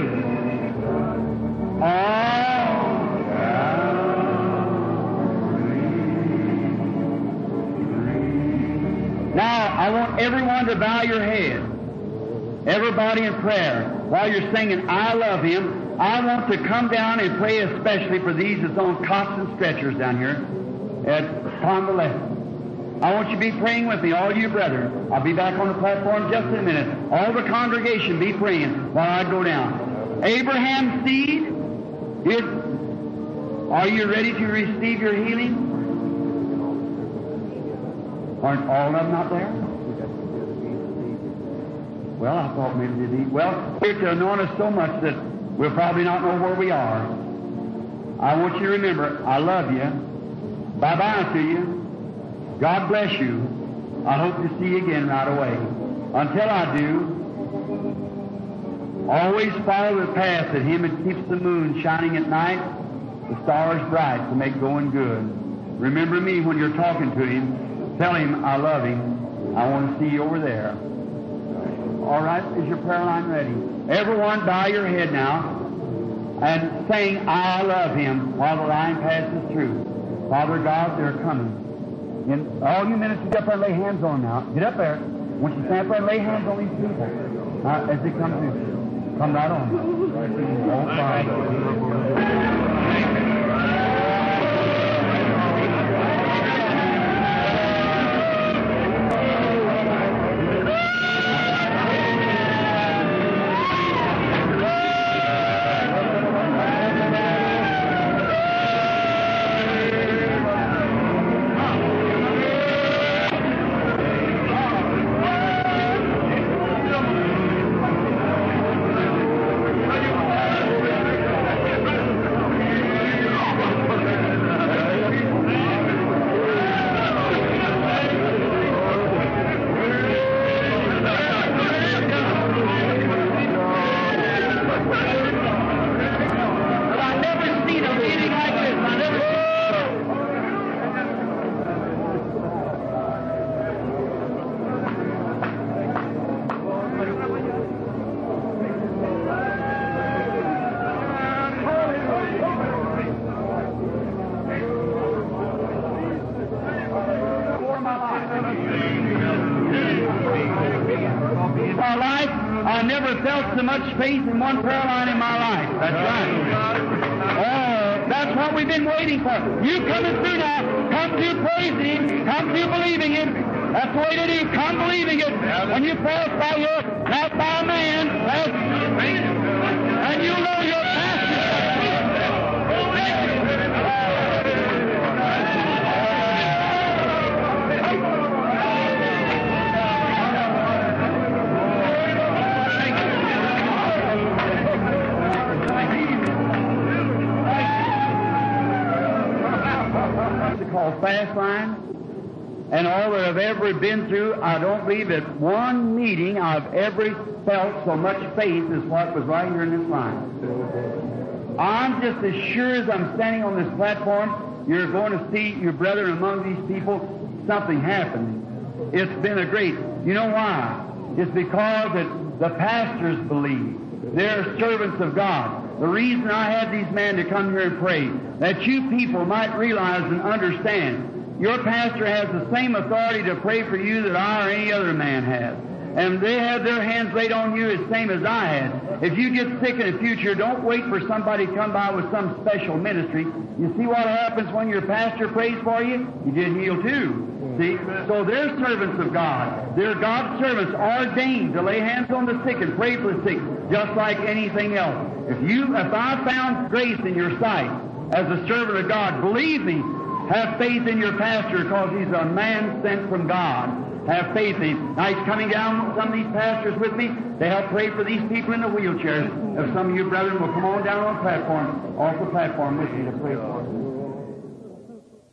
Now, I want everyone to bow your head. Everybody in prayer. While you're singing, I love him, I want to come down and pray especially for these that's on cots and stretchers down here at convalescent. I want you to be praying with me, all you brethren. I'll be back on the platform just in a minute. All the congregation be praying while I go down. Abraham's seed, are you ready to receive your healing? Aren't all of them out there? Well, I thought maybe they'd eat. Well, we're to anoint us so much that we'll probably not know where we are. I want you to remember, I love you. Bye-bye to you. God bless you. I hope to see you again right away. Until I do, always follow the path that him that keeps the moon shining at night, the stars bright to make going good. Remember me when you're talking to him. Tell him I love him. I want to see you over there. All right, is your prayer line ready? Everyone bow your head now and sing, I love him, while the line passes through. Father God, they're coming. And all you ministers, get up there and lay hands on them now. Get up there. Once you stand up there and lay hands on these people as they come through. Come right on. Oh, Father. I never felt so much faith in one prayer line in my life. That's right. Oh, that's what we've been waiting for. You coming through now. Come through praising Him. Come through believing Him. That's the way to do. Come believing it. When you pass by your, not by a man, and you know your pastor. Called Fast Line, and all that I've ever been through, I don't believe at one meeting I've ever felt so much faith as what was right here in this line. I'm just as sure as I'm standing on this platform, you're going to see your brethren among these people, something happened. It's been a great, you know why? It's because that the pastors believe. They're servants of God. The reason I had these men to come here and pray, that you people might realize and understand, your pastor has the same authority to pray for you that I or any other man has. And they have their hands laid on you as same as I had. If you get sick in the future, don't wait for somebody to come by with some special ministry. You see what happens when your pastor prays for you? You get healed too. See? So they're servants of God. They're God's servants ordained to lay hands on the sick and pray for the sick, just like anything else. If I found grace in your sight as a servant of God, believe me, have faith in your pastor because he's a man sent from God. Have faith in him. Now he's coming down, some of these pastors with me. They help pray for these people in the wheelchairs. If some of you brethren will come on down on the platform, off the platform with me to pray for them.